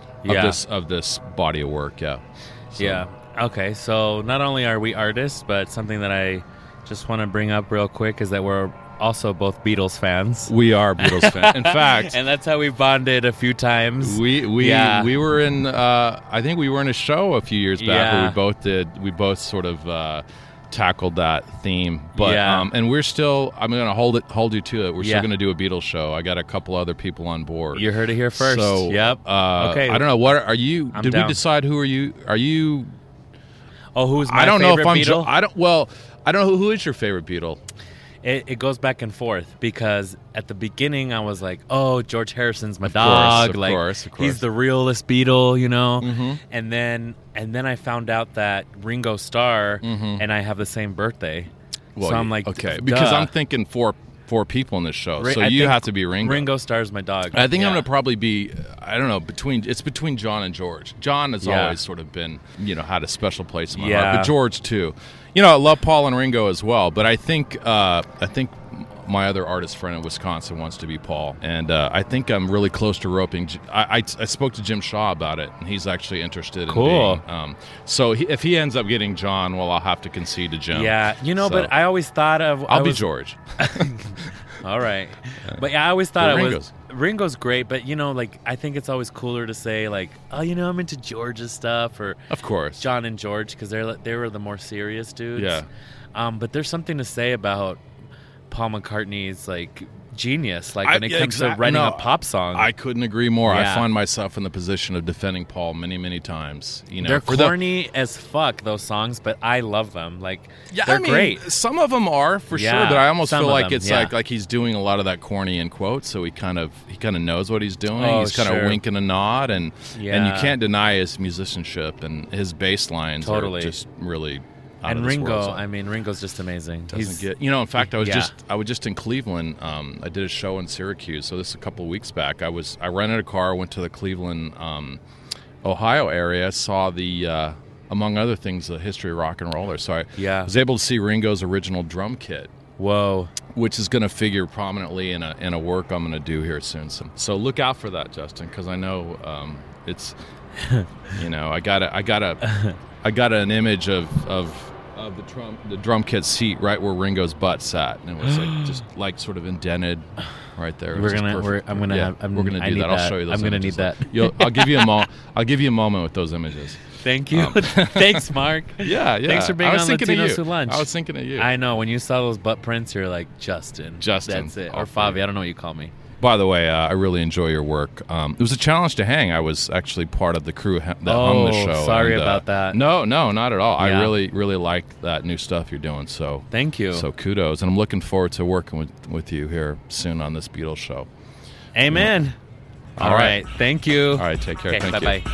of this body of work, So. Yeah. Okay, so not only are we artists, but something that I just want to bring up real quick is that we're also both Beatles fans. We are Beatles fans. In fact, and that's how we bonded a few times. We were in I think we were in a show a few years back where we both sort of tackled that theme. But and we're still, I'm going to hold you to it. We're still going to do a Beatles show. I got a couple other people on board. You heard it here first. So, yep. Okay. I don't know, what are you? I'm did down. We decide who are you? Oh, who's my I don't favorite know if Beatle? I don't know who is your favorite Beatle. It goes back and forth, because at the beginning I was like, "Oh, George Harrison's my dog. Of course. He's the realest Beatle, Mm-hmm. And then I found out that Ringo Starr and I have the same birthday. Well, so I'm like, okay, duh. because I'm thinking four people in this show, so you have to be Ringo. Ringo Starr's my dog. I think I'm going to probably be, I don't know, between John and George. John has always sort of been, had a special place in my heart, but George too. I love Paul and Ringo as well, but I think my other artist friend in Wisconsin wants to be Paul, and I think I'm really close to roping. I spoke to Jim Shaw about it, and he's actually interested. Cool. In being, so if he ends up getting John, well, I'll have to concede to Jim. Yeah, but I always thought I'll be George. All right, but I always thought Ringo's great, but I think it's always cooler to say I'm into George's stuff, or of course John and George, because they were the more serious dudes. Yeah. But there's something to say about Paul McCartney's genius, when it comes to writing a pop song. I couldn't agree more. I find myself in the position of defending Paul many, many times. They're corny as fuck, those songs, but I love them. They're great. Some of them are for sure, but I almost feel like it's like like he's doing a lot of that corny in quotes, so he kind of knows what he's doing. Oh, he's kind of winking a nod, and you can't deny his musicianship, and his bass lines are just really And of this Ringo, world. I mean, Ringo's just amazing. In fact, I was just in Cleveland. I did a show in Syracuse. So this is a couple of weeks back. I rented a car, went to the Cleveland, Ohio area, saw the, among other things, the history of rock and roller. So I was able to see Ringo's original drum kit. Whoa. Which is going to figure prominently in a work I'm going to do here soon. So look out for that, Justin, because I know it's, I got an image of the drum kit seat right where Ringo's butt sat, and it was just sort of indented right there. We're gonna do that. I'll show you those. I'm gonna need that. I'll give you a moment with those images. Thank you. Thanks, Mark. Yeah. Thanks for being on Latinos Who Lunch. I was thinking of you. I know. When you saw those butt prints, you're like, Justin. That's it. Or Favi. I don't know what you call me. By the way, I really enjoy your work. It was a challenge to hang. I was actually part of the crew that hung the show. Sorry about that. No, not at all. Yeah. I really, really like that new stuff you're doing. So thank you. So kudos. And I'm looking forward to working with you here soon on this Beatles show. Amen. All right. Thank you. All right. Take care. Okay, Thank bye-bye.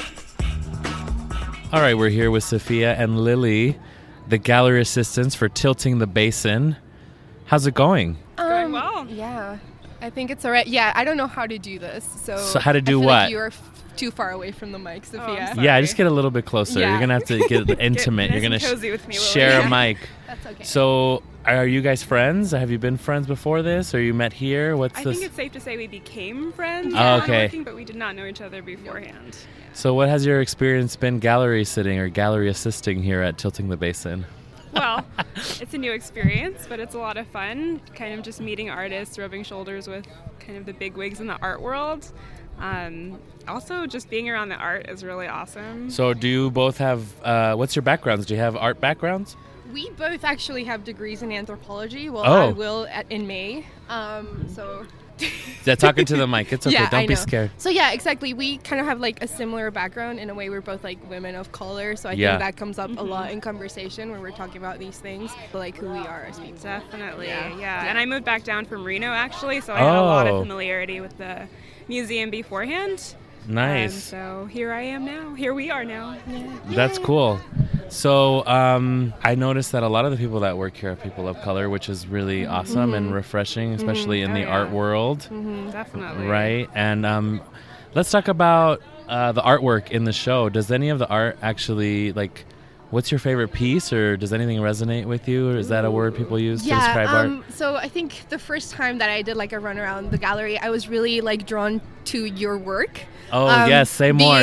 All right, we're here with Sophia and Lily, the gallery assistants for Tilting the Basin. How's it going? Going well. Yeah, I think it's all right. Yeah, I don't know how to do this. So how to do I feel what? Like you're too far away from the mic, Sophia. Yeah, just get a little bit closer. Yeah. You're going to have to get intimate. Get You're going cozy with me to a little share bit. a mic. That's okay. So are you guys friends? Have you been friends before this? Or you met here? I think it's safe to say we became friends working, but we did not know each other beforehand. So what has your experience been gallery sitting or gallery assisting here at Tilting the Basin? Well, it's a new experience, but it's a lot of fun. Kind of just meeting artists, rubbing shoulders with kind of the bigwigs in the art world. Also, just being around the art is really awesome. So do you both have, what's your backgrounds? Do you have art backgrounds? We both actually have degrees in anthropology. Well, I will in May. Yeah, talking to the mic. It's okay. Yeah, Don't be scared. So yeah, exactly. We kind of have like a similar background in a way. We're both like women of color, so I think that comes up a lot in conversation when we're talking about these things, like who we are as people. Definitely, yeah. And I moved back down from Reno actually, so I had a lot of familiarity with the museum beforehand. Nice. So here I am now. Here we are now. Yeah. That's cool. So I noticed that a lot of the people that work here are people of color, which is really awesome and refreshing, especially in the art world. Definitely. Right? And let's talk about the artwork in the show. Does any of the art actually, what's your favorite piece, or does anything resonate with you, or is that a word people use to describe art? So I think the first time that I did like a run around the gallery, I was really drawn to your work. Oh, yes. Say more.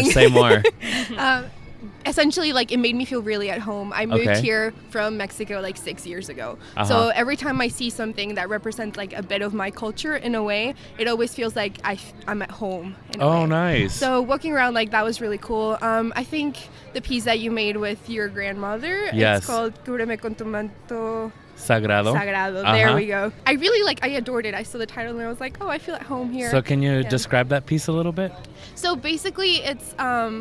Essentially, it made me feel really at home. I moved here from Mexico 6 years ago. So every time I see something that represents a bit of my culture in a way, it always feels like I'm at home. Oh, nice. So walking around that was really cool. I think the piece that you made with your grandmother, it's called Cúbreme con tu manto Sagrado. There we go. I really I adored it. I saw the title and I was like, oh, I feel at home here. So can you describe that piece a little bit? So basically it's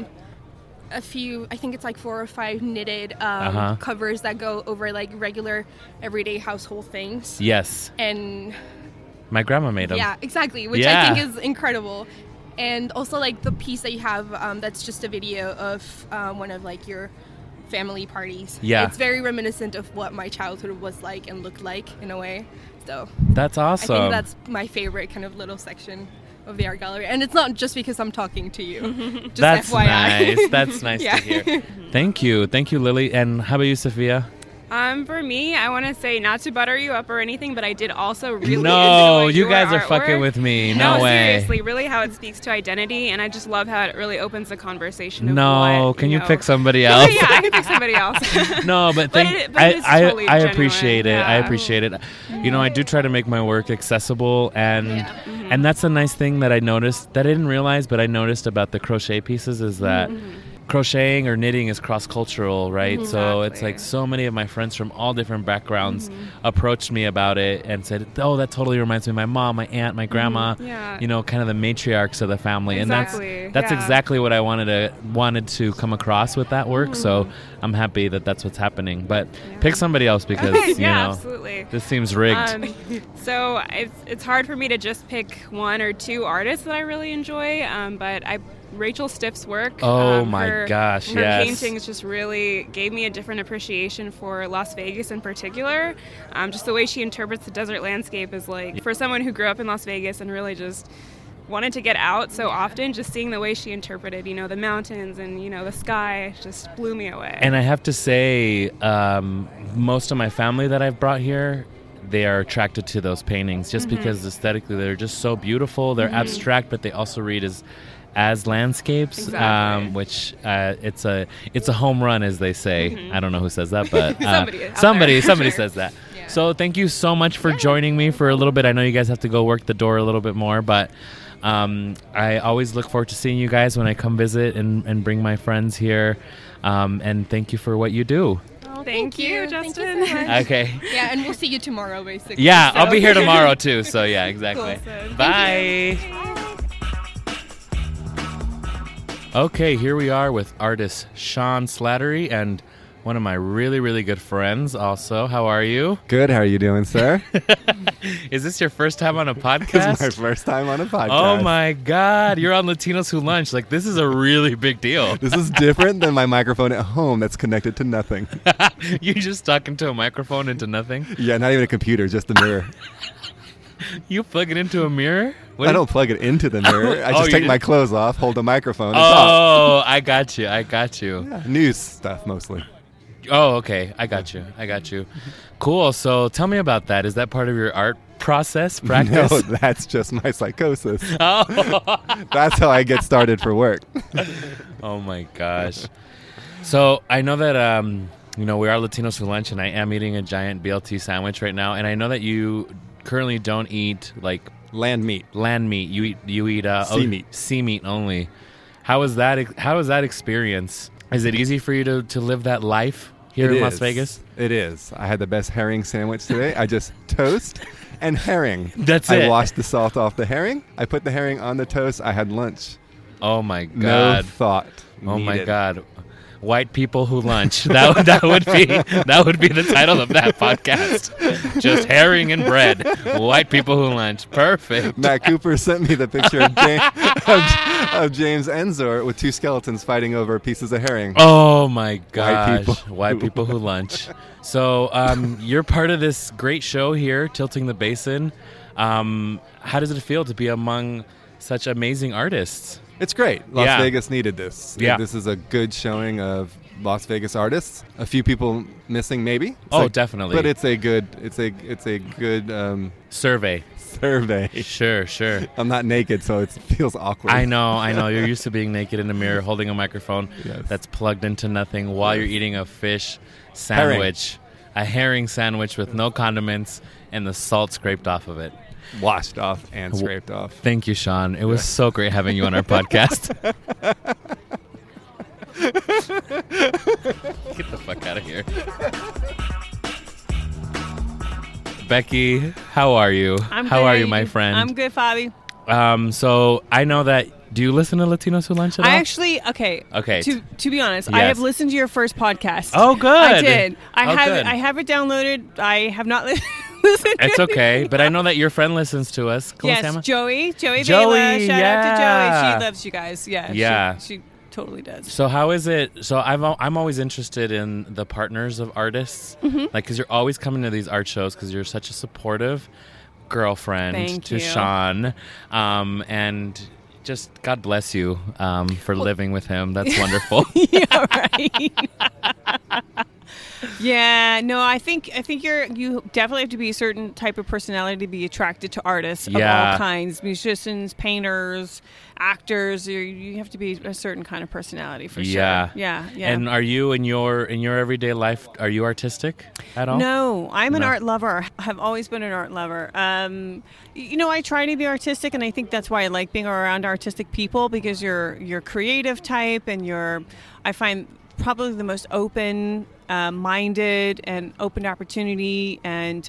a few, I think it's 4 or 5 knitted covers that go over regular everyday household things. Yes. And my grandma made them. Yeah, exactly, which I think is incredible. And also the piece that you have that's just a video of one of your family parties. Yeah. It's very reminiscent of what my childhood was like and looked like in a way. So that's awesome. I think that's my favorite kind of little section of the art gallery, and it's not just because I'm talking to you. Just that's FYI. Nice. That's nice to hear. Thank you, Lily. And how about you, Sophia? For me, I want to say, not to butter you up or anything, but I did also really enjoy you guys artwork. Are fucking with me. No way. Seriously, really how it speaks to identity, and I just love how it really opens the conversation. Can you pick somebody else? Yeah, I can pick somebody else. No, but I appreciate it. I appreciate it. I do try to make my work accessible, and that's a nice thing that I noticed that I didn't realize, but I noticed about the crochet pieces is that crocheting or knitting is cross-cultural, right? So it's so many of my friends from all different backgrounds approached me about it and said, oh, that totally reminds me of my mom, my aunt, my grandma, kind of the matriarchs of the family. Exactly. And that's exactly what I wanted to come across with that work. So I'm happy that that's what's happening. But pick somebody else because, absolutely. This seems rigged. So it's hard for me to just pick 1 or 2 artists that I really enjoy, but I Rachel Stiff's work. Oh my gosh, her yes. paintings just really gave me a different appreciation for Las Vegas in particular. Just the way she interprets the desert landscape is like, for someone who grew up in Las Vegas and really just wanted to get out so often, just seeing the way she interpreted, the mountains and, the sky just blew me away. And I have to say, most of my family that I've brought here, they are attracted to those paintings just because aesthetically they're just so beautiful. They're abstract, but they also read as landscapes, exactly. Which it's a home run, as they say. I don't know who says that, but somebody says that. Yeah. So thank you so much for joining me for a little bit. I know you guys have to go work the door a little bit more, but I always look forward to seeing you guys when I come visit and bring my friends here. And thank you for what you do. Thank you, Justin. Thank you so much. Okay. Yeah, and we'll see you tomorrow, basically. Yeah, so. I'll be here tomorrow too. So yeah, exactly. Cool, bye. Okay, here we are with artist Sean Slattery and one of my really, really good friends also. How are you? Good. How are you doing, sir? Is this your first time on a podcast? This is my first time on a podcast. Oh, my God. You're on Latinos Who Lunch. Like, this is a really big deal. This is different than my microphone at home that's connected to nothing. You're just talking to a microphone into nothing? Yeah, not even a computer, just a mirror. You plug it into a mirror? I don't plug it into the mirror. I just take my clothes off, hold the microphone, and talk. I got you. Yeah, news stuff, mostly. Oh, okay. I got you. Cool. So tell me about that. Is that part of your art process, practice? No, that's just my psychosis. Oh. That's how I get started for work. Oh, my gosh. So I know that, we are Latinos for lunch, and I am eating a giant BLT sandwich right now. And I know that you currently don't eat, like... Land meat. You eat... sea meat only. How is that experience? Is it easy for you to live that life here in Las Vegas? It is. I had the best herring sandwich today. I just toast and herring. That's it. I washed the salt off the herring. I put the herring on the toast. I had lunch. Oh, my God. No thought Oh, needed. my God. White people who lunch. That would be the title of that podcast. Just herring and bread. White people who lunch. Perfect. Matt Cooper sent me the picture of James Ensor with two skeletons fighting over pieces of herring. Oh my gosh. White people who lunch. So you're part of this great show here, Tilting the Basin. How does it feel to be among such amazing artists? It's great. Las Vegas needed this. Yeah. This is a good showing of Las Vegas artists. A few people missing, maybe. Definitely. But it's a good survey. Sure. I'm not naked, so it feels awkward. I know. You're used to being naked in a mirror, holding a microphone that's plugged into nothing while you're eating a fish sandwich, a herring sandwich with no condiments and the salt scraped off of it. Washed off and scraped off. Thank you, Sean. It was so great having you on our podcast. Get the fuck out of here. Becky, how are you? How are you, my friend? I'm good, Fabi. So I know that. Do you listen to Latinos Who Lunch at all? I actually, okay. To be honest, yes. I have listened to your first podcast. Oh, good. I did. Good. I have it downloaded. I have not listened. It's okay, but I know that your friend listens to us. Yes, Joey Vela. Shout out to Joey. She loves you guys. Yeah. She totally does. So how is it? So I'm always interested in the partners of artists, like because you're always coming to these art shows because you're such a supportive girlfriend to Sean, and just God bless you for living with him. That's wonderful. Yeah, right. Yeah, no, I think you definitely have to be a certain type of personality to be attracted to artists of all kinds, musicians, painters, actors. You have to be a certain kind of personality for sure. Yeah. And are you in your everyday life? Are you artistic at all? No, I'm an art lover. I have always been an art lover. I try to be artistic, and I think that's why I like being around artistic people because you're creative type, and I find probably the most open minded and open opportunity and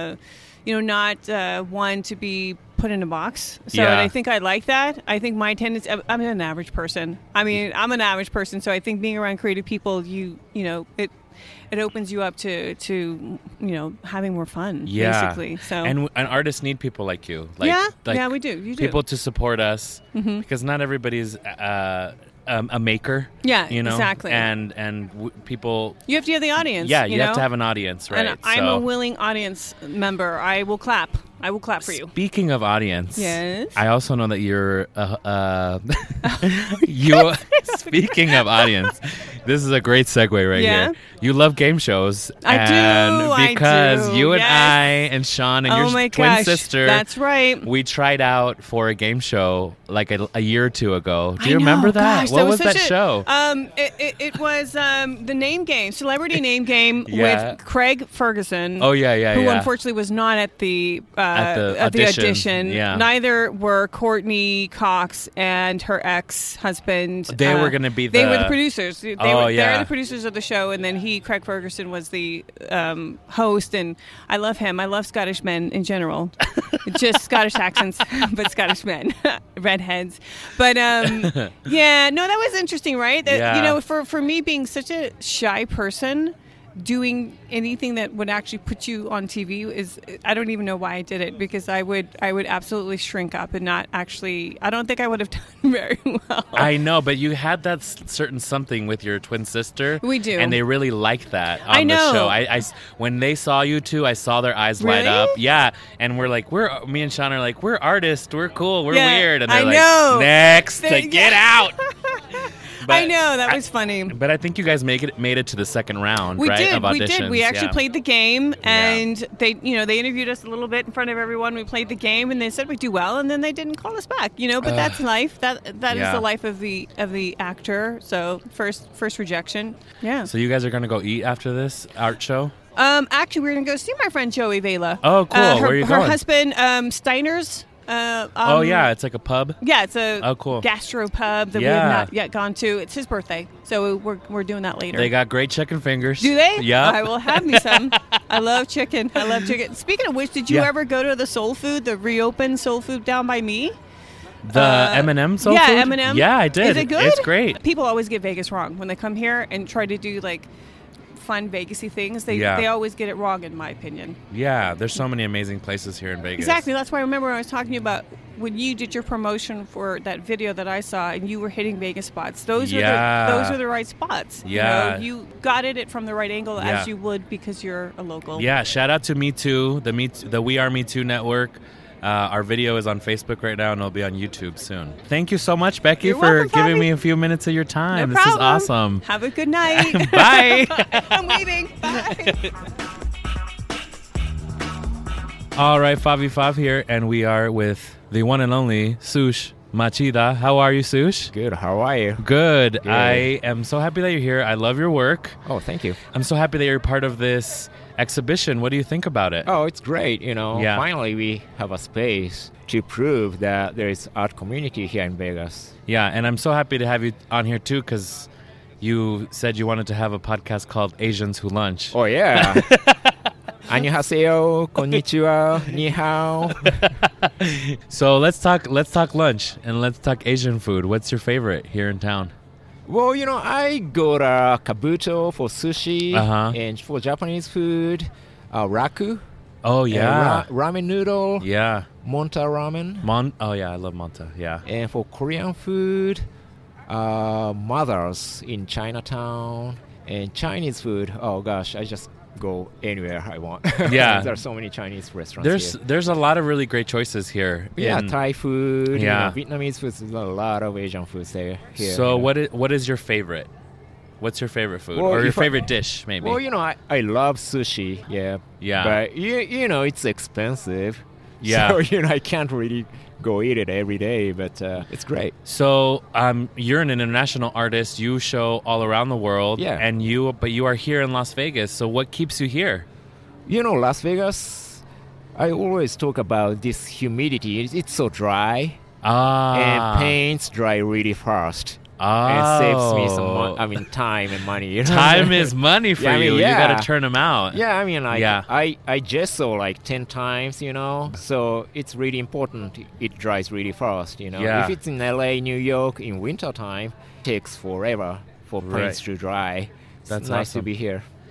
not one to be put in a box. So and I think I like that. I think my tendency, I'm an average person. I'm an average person, so I think being around creative people, it opens you up to having more fun. Basically. So and artists need people like you. We do. You do. People to support us because not everybody's a maker. Yeah, exactly. And people. You have to have the audience. Yeah, you have to have an audience, right? And I'm a willing audience member. I will clap. For you. Speaking of audience, yes. I also know that you're speaking of audience, this is a great segue right here. You love game shows. I do. Because you and yes. I and Sean and your twin sister. That's right. We tried out for a game show like a year or two ago. Do you remember that? Gosh, what was that show? It was the name game, celebrity name game with Craig Ferguson. Oh yeah. Who unfortunately was not at the audition. Yeah. Neither were Courtney Cox and her ex-husband. They were going to be They were the producers. They're the producers of the show, and then Craig Ferguson, was the host, and I love him. I love Scottish men in general. Just Scottish accents, but Scottish men. Redheads. But, that was interesting, right? For me being such a shy person, doing anything that would actually put you on TV I don't even know why I did it, because I would absolutely shrink up and not actually, I don't think I would have done very well. I know, but you had that certain something with your twin sister. We do. And they really liked that on the show. I when they saw you two, I saw their eyes light up. Yeah. And me and Sean are like, we're artists, we're cool, we're weird. And they're like, next, get out. But I know, that was funny. But I think you guys made it to the second round, of auditions. We did. We actually played the game, and they interviewed us a little bit in front of everyone. We played the game, and they said we do well, and then they didn't call us back. But that's life. That is the life of the actor. So first rejection. Yeah. So you guys are gonna go eat after this art show? Actually, we're gonna go see my friend Joey Vela. Oh, cool. Where are you going? Her husband, Steiner's. It's like a pub. Yeah, it's a cool gastro pub that we have not yet gone to. It's his birthday, so we're doing that later. They got great chicken fingers. Do they? Yeah. I will have me some. I love chicken. Speaking of which, did you ever go to the Soul Food, the reopened Soul Food down by me? The M&M Soul Food? Yeah, M&M. Yeah, I did. Is it good? It's great. People always get Vegas wrong when they come here and try to do like fun Vegas-y things. They always get it wrong, in my opinion. Yeah, there's so many amazing places here in Vegas. Exactly. That's why I remember when I was talking to you about when you did your promotion for that video that I saw, and you were hitting Vegas spots. Those are the right spots. Yeah. You got it from the right angle as you would because you're a local. Yeah. Shout out to Me Too, the We Are Me Too network. Our video is on Facebook right now, and it'll be on YouTube soon. Thank you so much, Becky, for giving me a few minutes of your time. No this problem. is awesome. Have a good night. Bye. I'm leaving. Bye. All right, Favi Fav here, and we are with the one and only Sush Machida. How are you, Sush? Good. How are you? Good. I am so happy that you're here. I love your work. Oh, thank you. I'm so happy that you're part of this exhibition. What do you think about it? Oh, it's great. Finally we have a space to prove that there is art community here in Vegas. Yeah, and I'm so happy to have you on here too, because you said you wanted to have a podcast called Asians Who Lunch. Oh, yeah. Annyeonghaseyo, konnichiwa, ni hao. So let's talk lunch and let's talk Asian food. What's your favorite here in town? Well, I go to Kabuto for sushi, and for Japanese food, raku. Oh, yeah. Ramen noodle. Yeah. Monta ramen. Oh, yeah, I love Monta, yeah. And for Korean food, Mothers in Chinatown. And Chinese food, oh gosh, I just go anywhere I want. Yeah. There are so many Chinese restaurants here. There's a lot of really great choices here. Yeah, Thai food, Vietnamese food, there's a lot of Asian foods there. Here, so what is your favorite? What's your favorite food? Or your favorite dish, maybe? Well, I love sushi, yeah. But, it's expensive. Yeah. So, I can't really go eat it every day, but it's great. So you're an international artist. You show all around the world. Yeah. But you are here in Las Vegas. So what keeps you here? Las Vegas, I always talk about this humidity. It's so dry. And paints dry really fast. And saves me some time and money. Time is money for you. You got to turn them out. Yeah, I gesso like 10 times, So it's really important. It dries really fast, If it's in LA, New York, in winter time, it takes forever for paints to dry. It's nice to be here.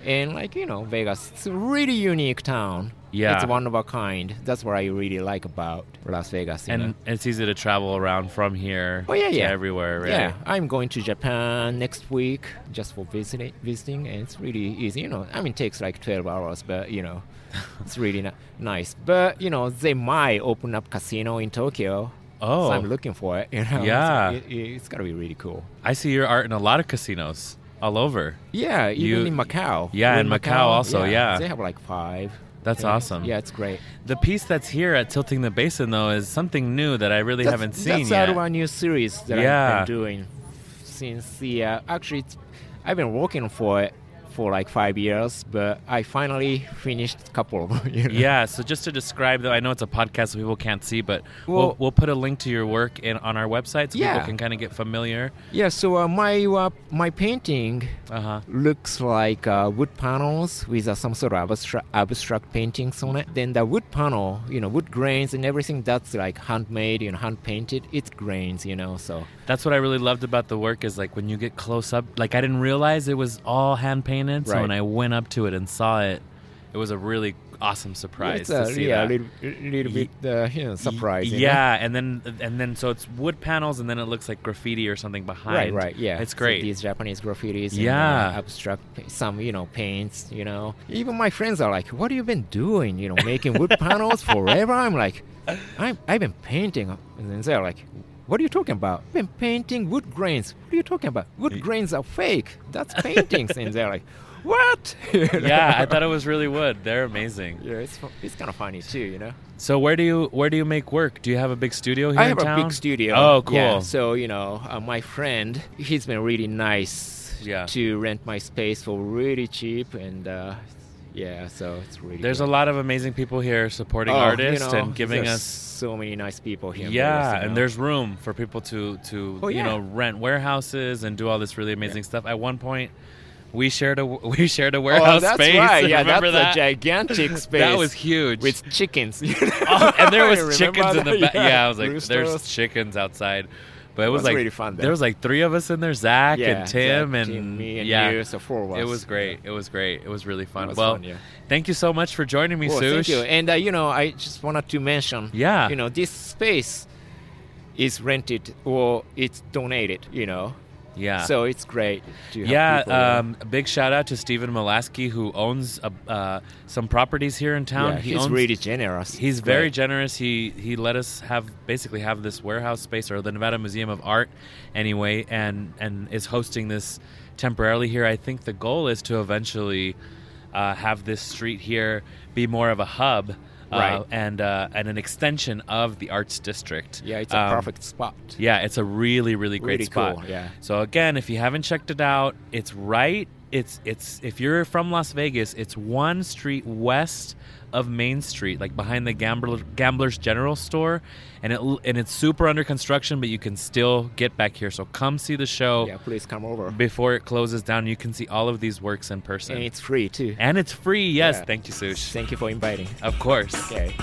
And like, you know, Vegas, it's a really unique town. Yeah. It's one of a kind. That's what I really like about Las Vegas. And it's easy to travel around from here to everywhere, right? Yeah, I'm going to Japan next week just for visiting, and it's really easy. You know, I mean, it takes like 12 hours, but, you know, it's really nice. But, you know, they might open up casino in Tokyo. Oh. So I'm looking for it, you know. Yeah. So it's got to be really cool. I see your art in a lot of casinos all over. Yeah, even in Macau. Yeah, in Macau also, yeah. They have like 5. That's awesome. Yeah, it's great. The piece that's here at Tilting the Basin, though, is something new that I really haven't seen yet. That's out of our new series that I've been doing since actually, I've been working for it for like 5 years, but I finally finished a couple. You know? Yeah, so just to describe, though, I know it's a podcast so people can't see, but we'll put a link to your work on our website so people can kind of get familiar. Yeah, so my painting looks like wood panels with some sort of abstract paintings on it. Then the wood panel, you know, wood grains and everything, that's like handmade, you know, hand painted. It's grains, you know, so. That's what I really loved about the work is like when you get close up, like I didn't realize it was all hand painted. So when I went up to it and saw it, it was a really awesome surprise to see that. A little bit, you know, surprising. Yeah, and then so it's wood panels, and then it looks like graffiti or something behind. Right, yeah. It's great. So these Japanese graffitis, and, yeah, abstract, some, you know, paints, you know. Even my friends are like, "What have you been doing? You know, making wood panels forever?" I'm like, "I've been painting," and then they're like, "What are you talking about? I've been painting wood grains. What are you talking about? Wood grains are fake. That's paintings." And they're like, "What?" Yeah, I thought it was really wood. They're amazing. Yeah, it's kind of funny too, you know. So where do you make work? Do you have a big studio here in town? I have a big studio. Oh, cool. Yeah, so, you know, my friend, he's been really nice to rent my space for really cheap, and yeah, so it's really There's great. A lot of amazing people here supporting artists, you know, and giving us so many nice people here. Yeah, and there's room for people to you know, rent warehouses and do all this really amazing stuff. At one point, we shared a warehouse that's space. Right. Yeah, Remember that's a gigantic space. That was huge with chickens. And there was chickens in the back. Yeah, I was like, Roosters. there's chickens outside. But it was like really fun, there was like 3 of us in there, Zach and Tim Zach, and me and you, so 4 of us. It was great. It was great. It was really fun. It was fun, thank you so much for joining me, Sush. Thank you. And you know, I just wanted to mention, you know, this space is rented or it's donated, you know. Yeah. So it's great to have people. A big shout out to Stephen Molaski, who owns some properties here in town. Yeah, he's really generous. He's very generous. He let us have this warehouse space, or the Nevada Museum of Art anyway, and is hosting this temporarily here. I think the goal is to eventually have this street here be more of a hub. And an extension of the Arts District. Yeah, it's a perfect spot. Yeah, it's a really, really great spot. Cool, yeah. So again, if you haven't checked it out, it's right. It's if you're from Las Vegas, it's one street west of Main Street, like behind the Gamblers General Store, and it's super under construction, but you can still get back here. So come see the show. Yeah, please come over before it closes down. You can see all of these works in person, and it's free too. And it's free. Yes, thank you, Sush. Thank you for inviting. Of course. Okay.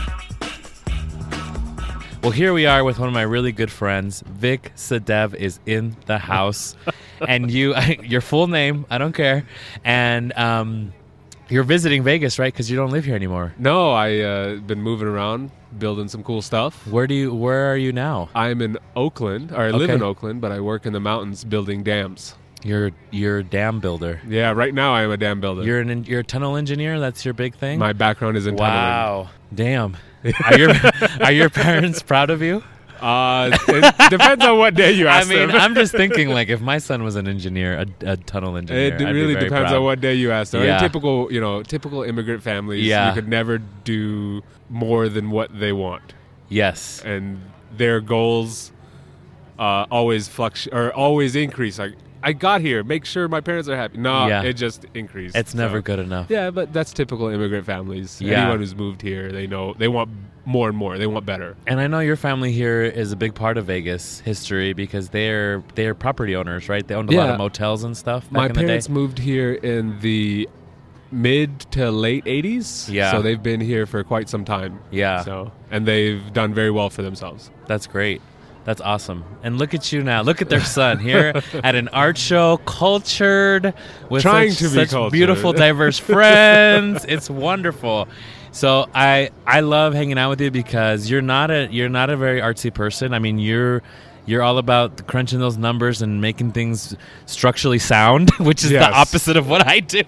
Well, here we are with one of my really good friends. Vic Sadev is in the house, and your full name, I don't care, and you're visiting Vegas, right? Because you don't live here anymore. No, I've been moving around, building some cool stuff. Where are you now? I'm in Oakland, or I live in Oakland, but I work in the mountains building dams. You're a dam builder. Yeah, right now I am a dam builder. You're a tunnel engineer. That's your big thing. My background is in tunneling. Wow, damn. Are your parents proud of you? It depends on what day you ask them. I'm just thinking, like, if my son was an engineer, a tunnel engineer, it really depends on what day you ask them. Yeah. Typical immigrant families, you could never do more than what they want. Yes, and their goals always always increase. Like, I got here, make sure my parents are happy. No, it just increased. It's never good enough. Yeah, but that's typical immigrant families. Yeah. Anyone who's moved here, they know they want more and more. They want better. And I know your family here is a big part of Vegas history because they're property owners, right? They owned a lot of motels and stuff back My in the day. parents moved here in the mid to late 80s. Yeah. So they've been here for quite some time. Yeah. So, and they've done very well for themselves. That's great. That's awesome. And look at you now. Look at their son here at an art show, cultured, with such beautiful, diverse friends. It's wonderful. So I love hanging out with you because you're not a very artsy person. I mean, you're all about crunching those numbers and making things structurally sound, which is the opposite of what I do.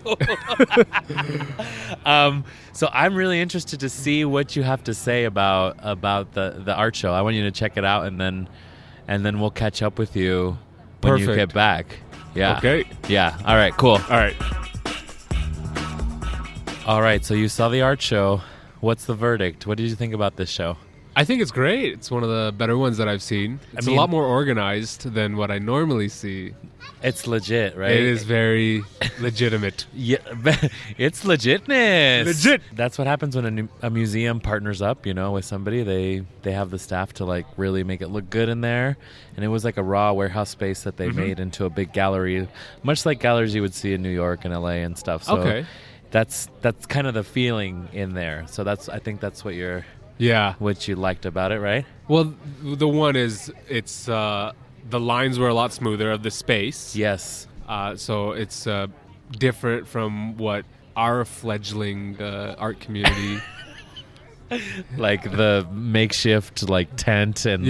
So I'm really interested to see what you have to say about the art show. I want you to check it out, and then we'll catch up with you when you get back. Yeah. Okay. Yeah. All right. Cool. All right. All right. So you saw the art show. What's the verdict? What did you think about this show? I think it's great. It's one of the better ones that I've seen. It's a lot more organized than what I normally see. It's legit, right? It is very legitimate. Yeah, it's legitness. Legit. That's what happens when a museum partners up, with somebody. They have the staff to like really make it look good in there. And it was like a raw warehouse space that they made into a big gallery, much like galleries you would see in New York and LA and stuff. So okay. That's kind of the feeling in there. So I think that's what what you liked about it, right? Well, the one is it's the lines were a lot smoother of the space. Yes. So it's different from what our fledgling art community, like the makeshift tent and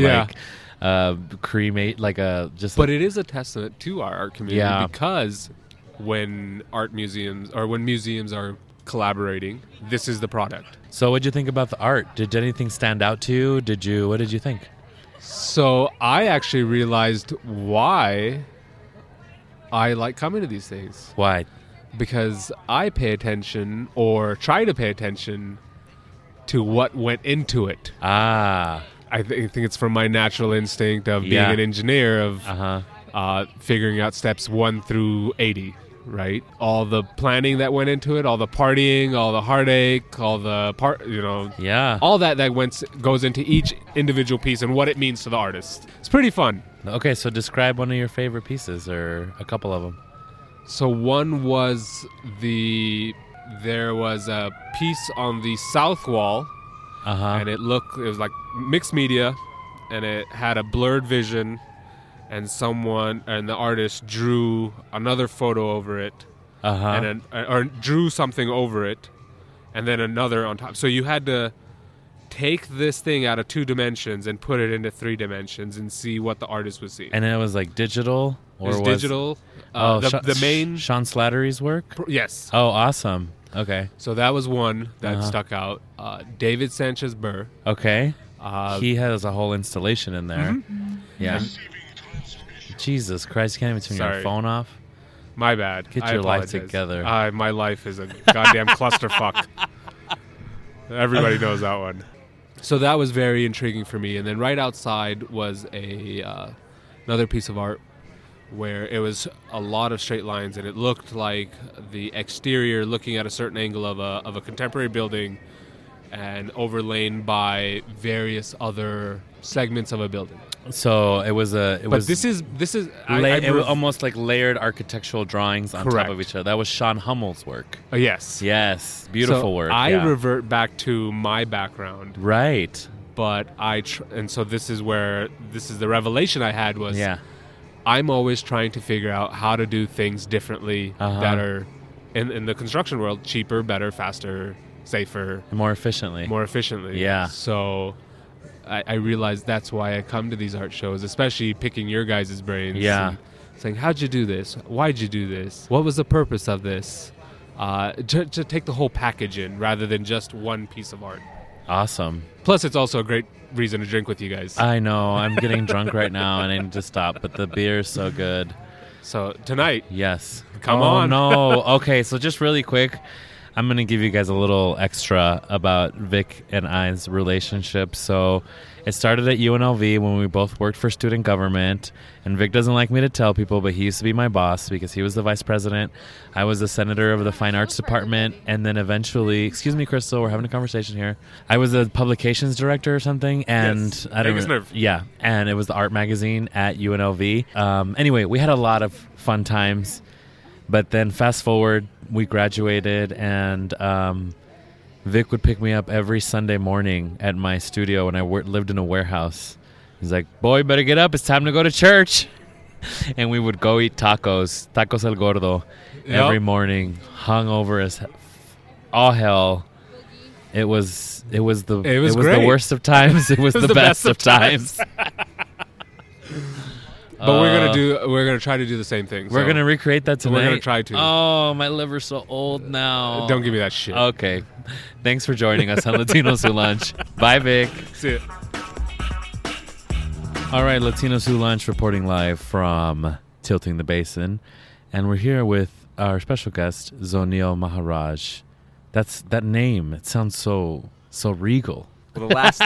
cremate But it is a testament to our art community because when museums are collaborating, this is the product. So what did you think about the art? Did anything stand out to you? What did you think? So I actually realized why I like coming to these things. Why? Because I pay attention or try to pay attention to what went into it. Ah. I think it's from my natural instinct of being an engineer of figuring out steps 1 through 80. Right, all the planning that went into it, all the partying, all the heartache, all the all that goes into each individual piece and what it means to the artist. It's pretty fun. Okay, so describe one of your favorite pieces or a couple of them. So one was there was a piece on the south wall, and it was like mixed media, and it had a blurred vision. And the artist drew another photo over it, or drew something over it, and then another on top. So you had to take this thing out of 2 dimensions and put it into 3 dimensions and see what the artist was seeing. And it was like digital? It was digital. The main... Sean Slattery's work? Yes. Oh, awesome. Okay. So that was one that stuck out. David Sanchez Burr. Okay. He has a whole installation in there. Mm-hmm. Yeah. Jesus Christ, you can't even turn your phone off? My bad. Get your life together. My life is a goddamn clusterfuck. Everybody knows that one. So that was very intriguing for me. And then right outside was another piece of art where it was a lot of straight lines, and it looked like the exterior looking at a certain angle of a contemporary building and overlain by various other segments of a building. So it was this is it was almost like layered architectural drawings on top of each other. That was Sean Hummel's work. Yes, beautiful work. I revert back to my background, right? But and so this is the revelation I had was I'm always trying to figure out how to do things differently that are in the construction world cheaper, better, faster, safer, more efficiently. Yeah. So I realized that's why I come to these art shows, especially picking your guys' brains. Yeah. Saying, how'd you do this? Why'd you do this? What was the purpose of this? To take the whole package in rather than just one piece of art. Awesome. Plus, it's also a great reason to drink with you guys. I know. I'm getting drunk right now and I need to stop, but the beer is so good. So tonight. Yes. Come on. No. Okay, so just really quick. I'm going to give you guys a little extra about Vic and I's relationship. So it started at UNLV when we both worked for student government. And Vic doesn't like me to tell people, but he used to be my boss because he was the vice president. I was the senator of the fine arts department. And then eventually, excuse me, Crystal, we're having a conversation here. I was the publications director or something. And yes. I don't know. Yeah. And it was the art magazine at UNLV. Anyway, we had a lot of fun times. But then fast forward, we graduated, and Vic would pick me up every Sunday morning at my studio when I lived in a warehouse. He's like, boy, better get up. It's time to go to church. And we would go eat tacos El Gordo, every morning, hungover as all hell. It was the worst of times. It was the best of times. But we're gonna try to do the same thing. We're gonna recreate that tonight. We're gonna try to. Oh, my liver's so old now. Don't give me that shit. Okay. Thanks for joining us on Latinos Who Lunch. Bye, Vic. See ya. All right, Latinos Who Lunch reporting live from Tilting the Basin, and we're here with our special guest Zonil Maharaj. That name. It sounds so regal. Well, the last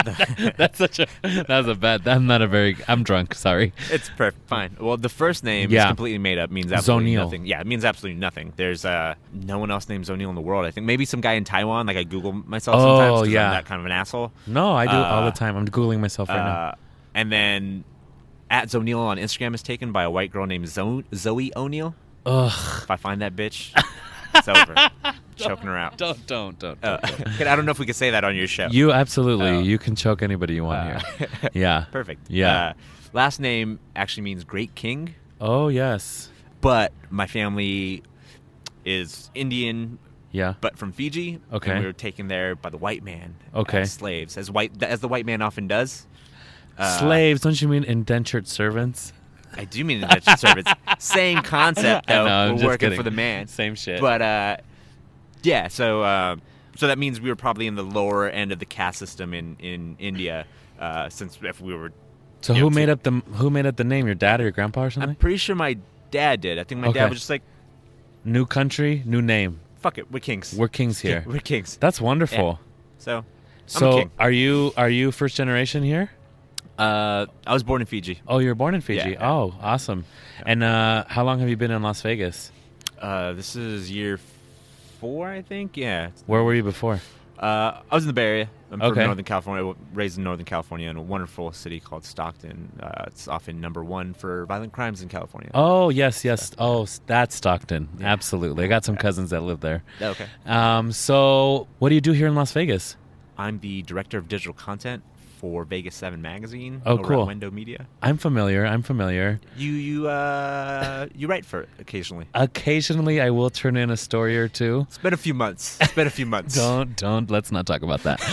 I'm drunk, sorry. It's perfect, fine. Well, the first name is completely made up, means absolutely nothing. Yeah, it means absolutely nothing. There's no one else named Zonil in the world. I think maybe some guy in Taiwan. Like I Google myself sometimes because I'm that kind of an asshole. No, I do all the time. I'm Googling myself right now. And then at Zonil on Instagram is taken by a white girl named Zoe O'Neill. Ugh. If I find that bitch, it's over. Choking her out. Don't. I don't know if we could say that on your show. You absolutely. You can choke anybody you want here. Yeah. Perfect. Yeah. Last name actually means great king. Oh, yes. But my family is Indian. Yeah. But from Fiji. Okay. And we were taken there by the white man. Okay. As slaves, as the white man often does. Slaves? Don't you mean indentured servants? I do mean indentured servants. Same concept, though. I know, we're working for the man. Same shit. But yeah, so that means we were probably in the lower end of the caste system in India, since if we were. So who made up the name? Your dad or your grandpa or something? I'm pretty sure my dad did. I think my dad was just like, new country, new name. Fuck it, we're kings. We're kings here. We're kings. That's wonderful. Yeah. I'm a king. Are you first generation here? I was born in Fiji. Oh, you were born in Fiji. Yeah. Oh, awesome. Yeah. And how long have you been in Las Vegas? This is year 4, I think. Yeah. Where were you before? I was in the Bay Area. I'm from Northern California. Raised in Northern California in a wonderful city called Stockton. It's often number 1 for violent crimes in California. Oh, yes. Oh, that's Stockton. Yeah. Absolutely. I got some cousins that live there. Okay. So what do you do here in Las Vegas? I'm the director of digital content for Vegas 7 magazine. Oh, cool. At Window Media. I'm familiar. You write for it occasionally. Occasionally, I will turn in a story or two. It's been a few months. Don't. Let's not talk about that.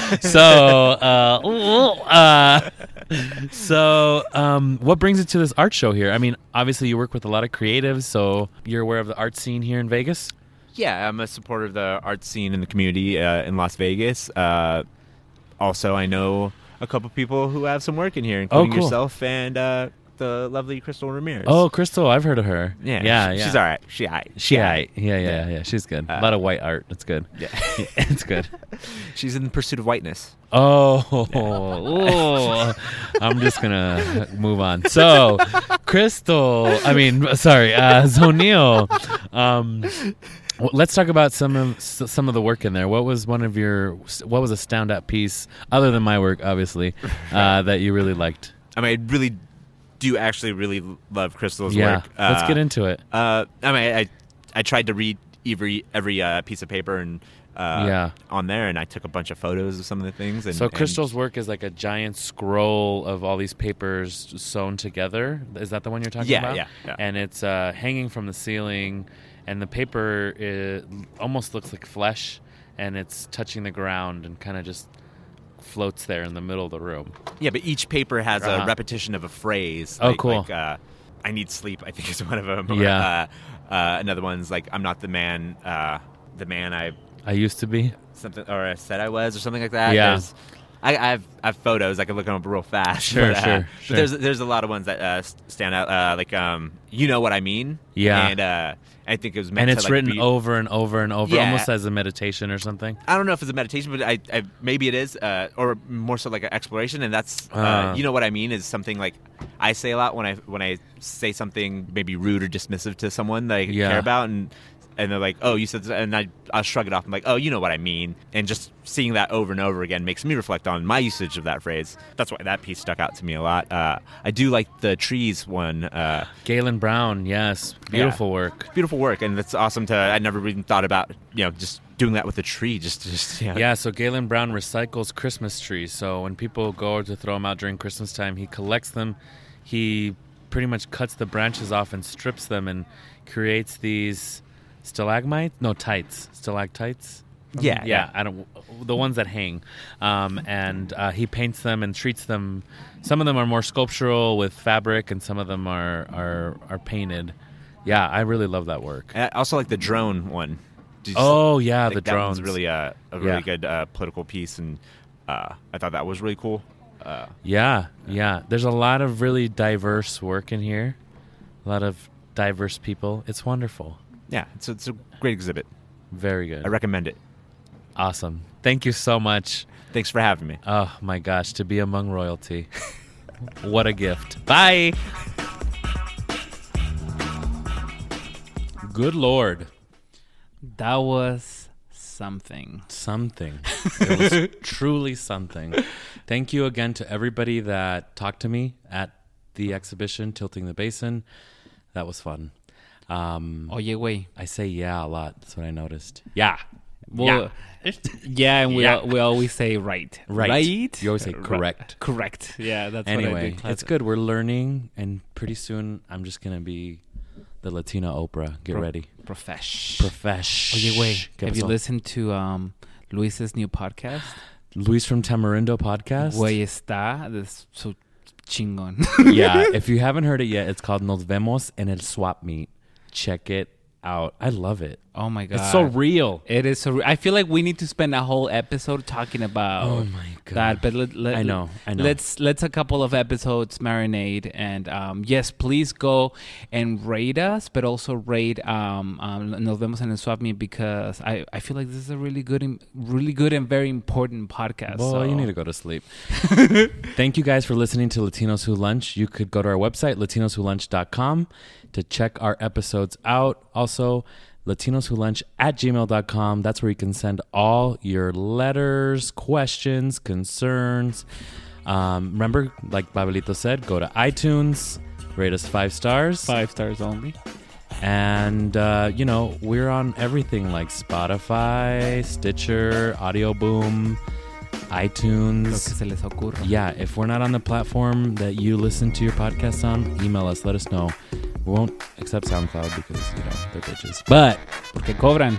So, what brings you to this art show here? I mean, obviously, you work with a lot of creatives, so you're aware of the art scene here in Vegas? Yeah, I'm a supporter of the art scene in the community in Las Vegas. Also, I know a couple people who have some work in here, including yourself and the lovely Crystal Ramirez. Oh, Crystal, I've heard of her. Yeah. She's all right. She all right. Yeah. She's good. A lot of white art. That's good. Yeah. It's good. She's in pursuit of whiteness. Oh. I'm just going to move on. So, Zonil. Let's talk about some of the work in there. What was a standout piece, other than my work, obviously, that you really liked? I mean, I really do actually really love Crystal's work. Let's get into it. I tried to read every piece of paper and on there, and I took a bunch of photos of some of the things. And, so Crystal's work is like a giant scroll of all these papers sewn together. Is that the one you're talking about? Yeah. And it's hanging from the ceiling. And the paper almost looks like flesh, and it's touching the ground and kind of just floats there in the middle of the room. Yeah, but each paper has a repetition of a phrase. Cool. Like, I need sleep, I think is one of them. Yeah. Another one's like, I'm not the man I used to be. Something, or I said I was, or something like that. Yeah. I have photos. I can look them up real fast. Sure. But there's a lot of ones that stand out. Like you know what I mean. Yeah. And I think it was meant and it's to, written over and over and over, almost as a meditation or something. I don't know if it's a meditation, but I maybe it is, or more so like an exploration. And that's you know what I mean is something like I say a lot when I say something maybe rude or dismissive to someone that I care about, and and they're like, oh, you said this, and I'll shrug it off. I'm like, oh, you know what I mean. And just seeing that over and over again makes me reflect on my usage of that phrase. That's why that piece stuck out to me a lot. I do like the trees one. Galen Brown, yes. Beautiful work. Beautiful work, and it's awesome I never even thought about, just doing that with a tree. Yeah, so Galen Brown recycles Christmas trees. So when people go to throw them out during Christmas time, he collects them. He pretty much cuts the branches off and strips them and creates these stalagmites? No, stalactites. Yeah. I don't. The ones that hang, and he paints them and treats them. Some of them are more sculptural with fabric, and some of them are painted. Yeah, I really love that work. I also like the drone one. The drones. That one's really a really good political piece, and I thought that was really cool. Yeah. There's a lot of really diverse work in here. A lot of diverse people. It's wonderful. Yeah, it's a great exhibit. Very good. I recommend it. Awesome. Thank you so much. Thanks for having me. Oh, my gosh. To be among royalty. What a gift. Bye. Good Lord. That was something. It was truly something. Thank you again to everybody that talked to me at the exhibition, Tilting the Basin. That was fun. Oye, güey. I say yeah a lot. That's what I noticed. Yeah. Well, yeah, and we always say right. Right? You always say correct. Correct. Yeah, that's anyway, what I do. It's good. We're learning, and pretty soon I'm just going to be the Latina Oprah. Get ready. Profesh. Oye, wait. Have you listened to Luis's new podcast? Luis from Tamarindo podcast? Güey, está so chingón. Yeah, if you haven't heard it yet, it's called Nos Vemos en el Swap Meet. Check it out. I love it. Oh my God. It's so real. It is so real. I feel like we need to spend a whole episode talking about that. But I know. Let's a couple of episodes marinate. And yes, please go and rate us, but also rate Nos Vemos en el Swap Meet, because I feel like this is a really good and very important podcast. Well, you need to go to sleep. Thank you guys for listening to Latinos Who Lunch. You could go to our website, latinoswholunch.com, to check our episodes out. Also, latinoswholunch@gmail.com. That's where you can send all your letters, questions, concerns. Remember, like Babelito said, go to iTunes, rate us 5 stars. 5 stars only. And, we're on everything like Spotify, Stitcher, Audio Boom, iTunes. Lo que se les ocurra. Yeah, if we're not on the platform that you listen to your podcast on, email us, let us know. We won't accept SoundCloud because, they're bitches. But, porque cobran.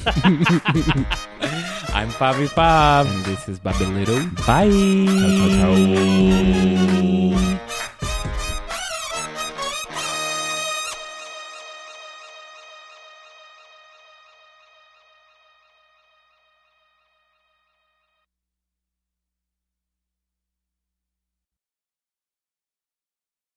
I'm Fabi Fab. And this is Babelito. Bye. Ciao, ciao, ciao.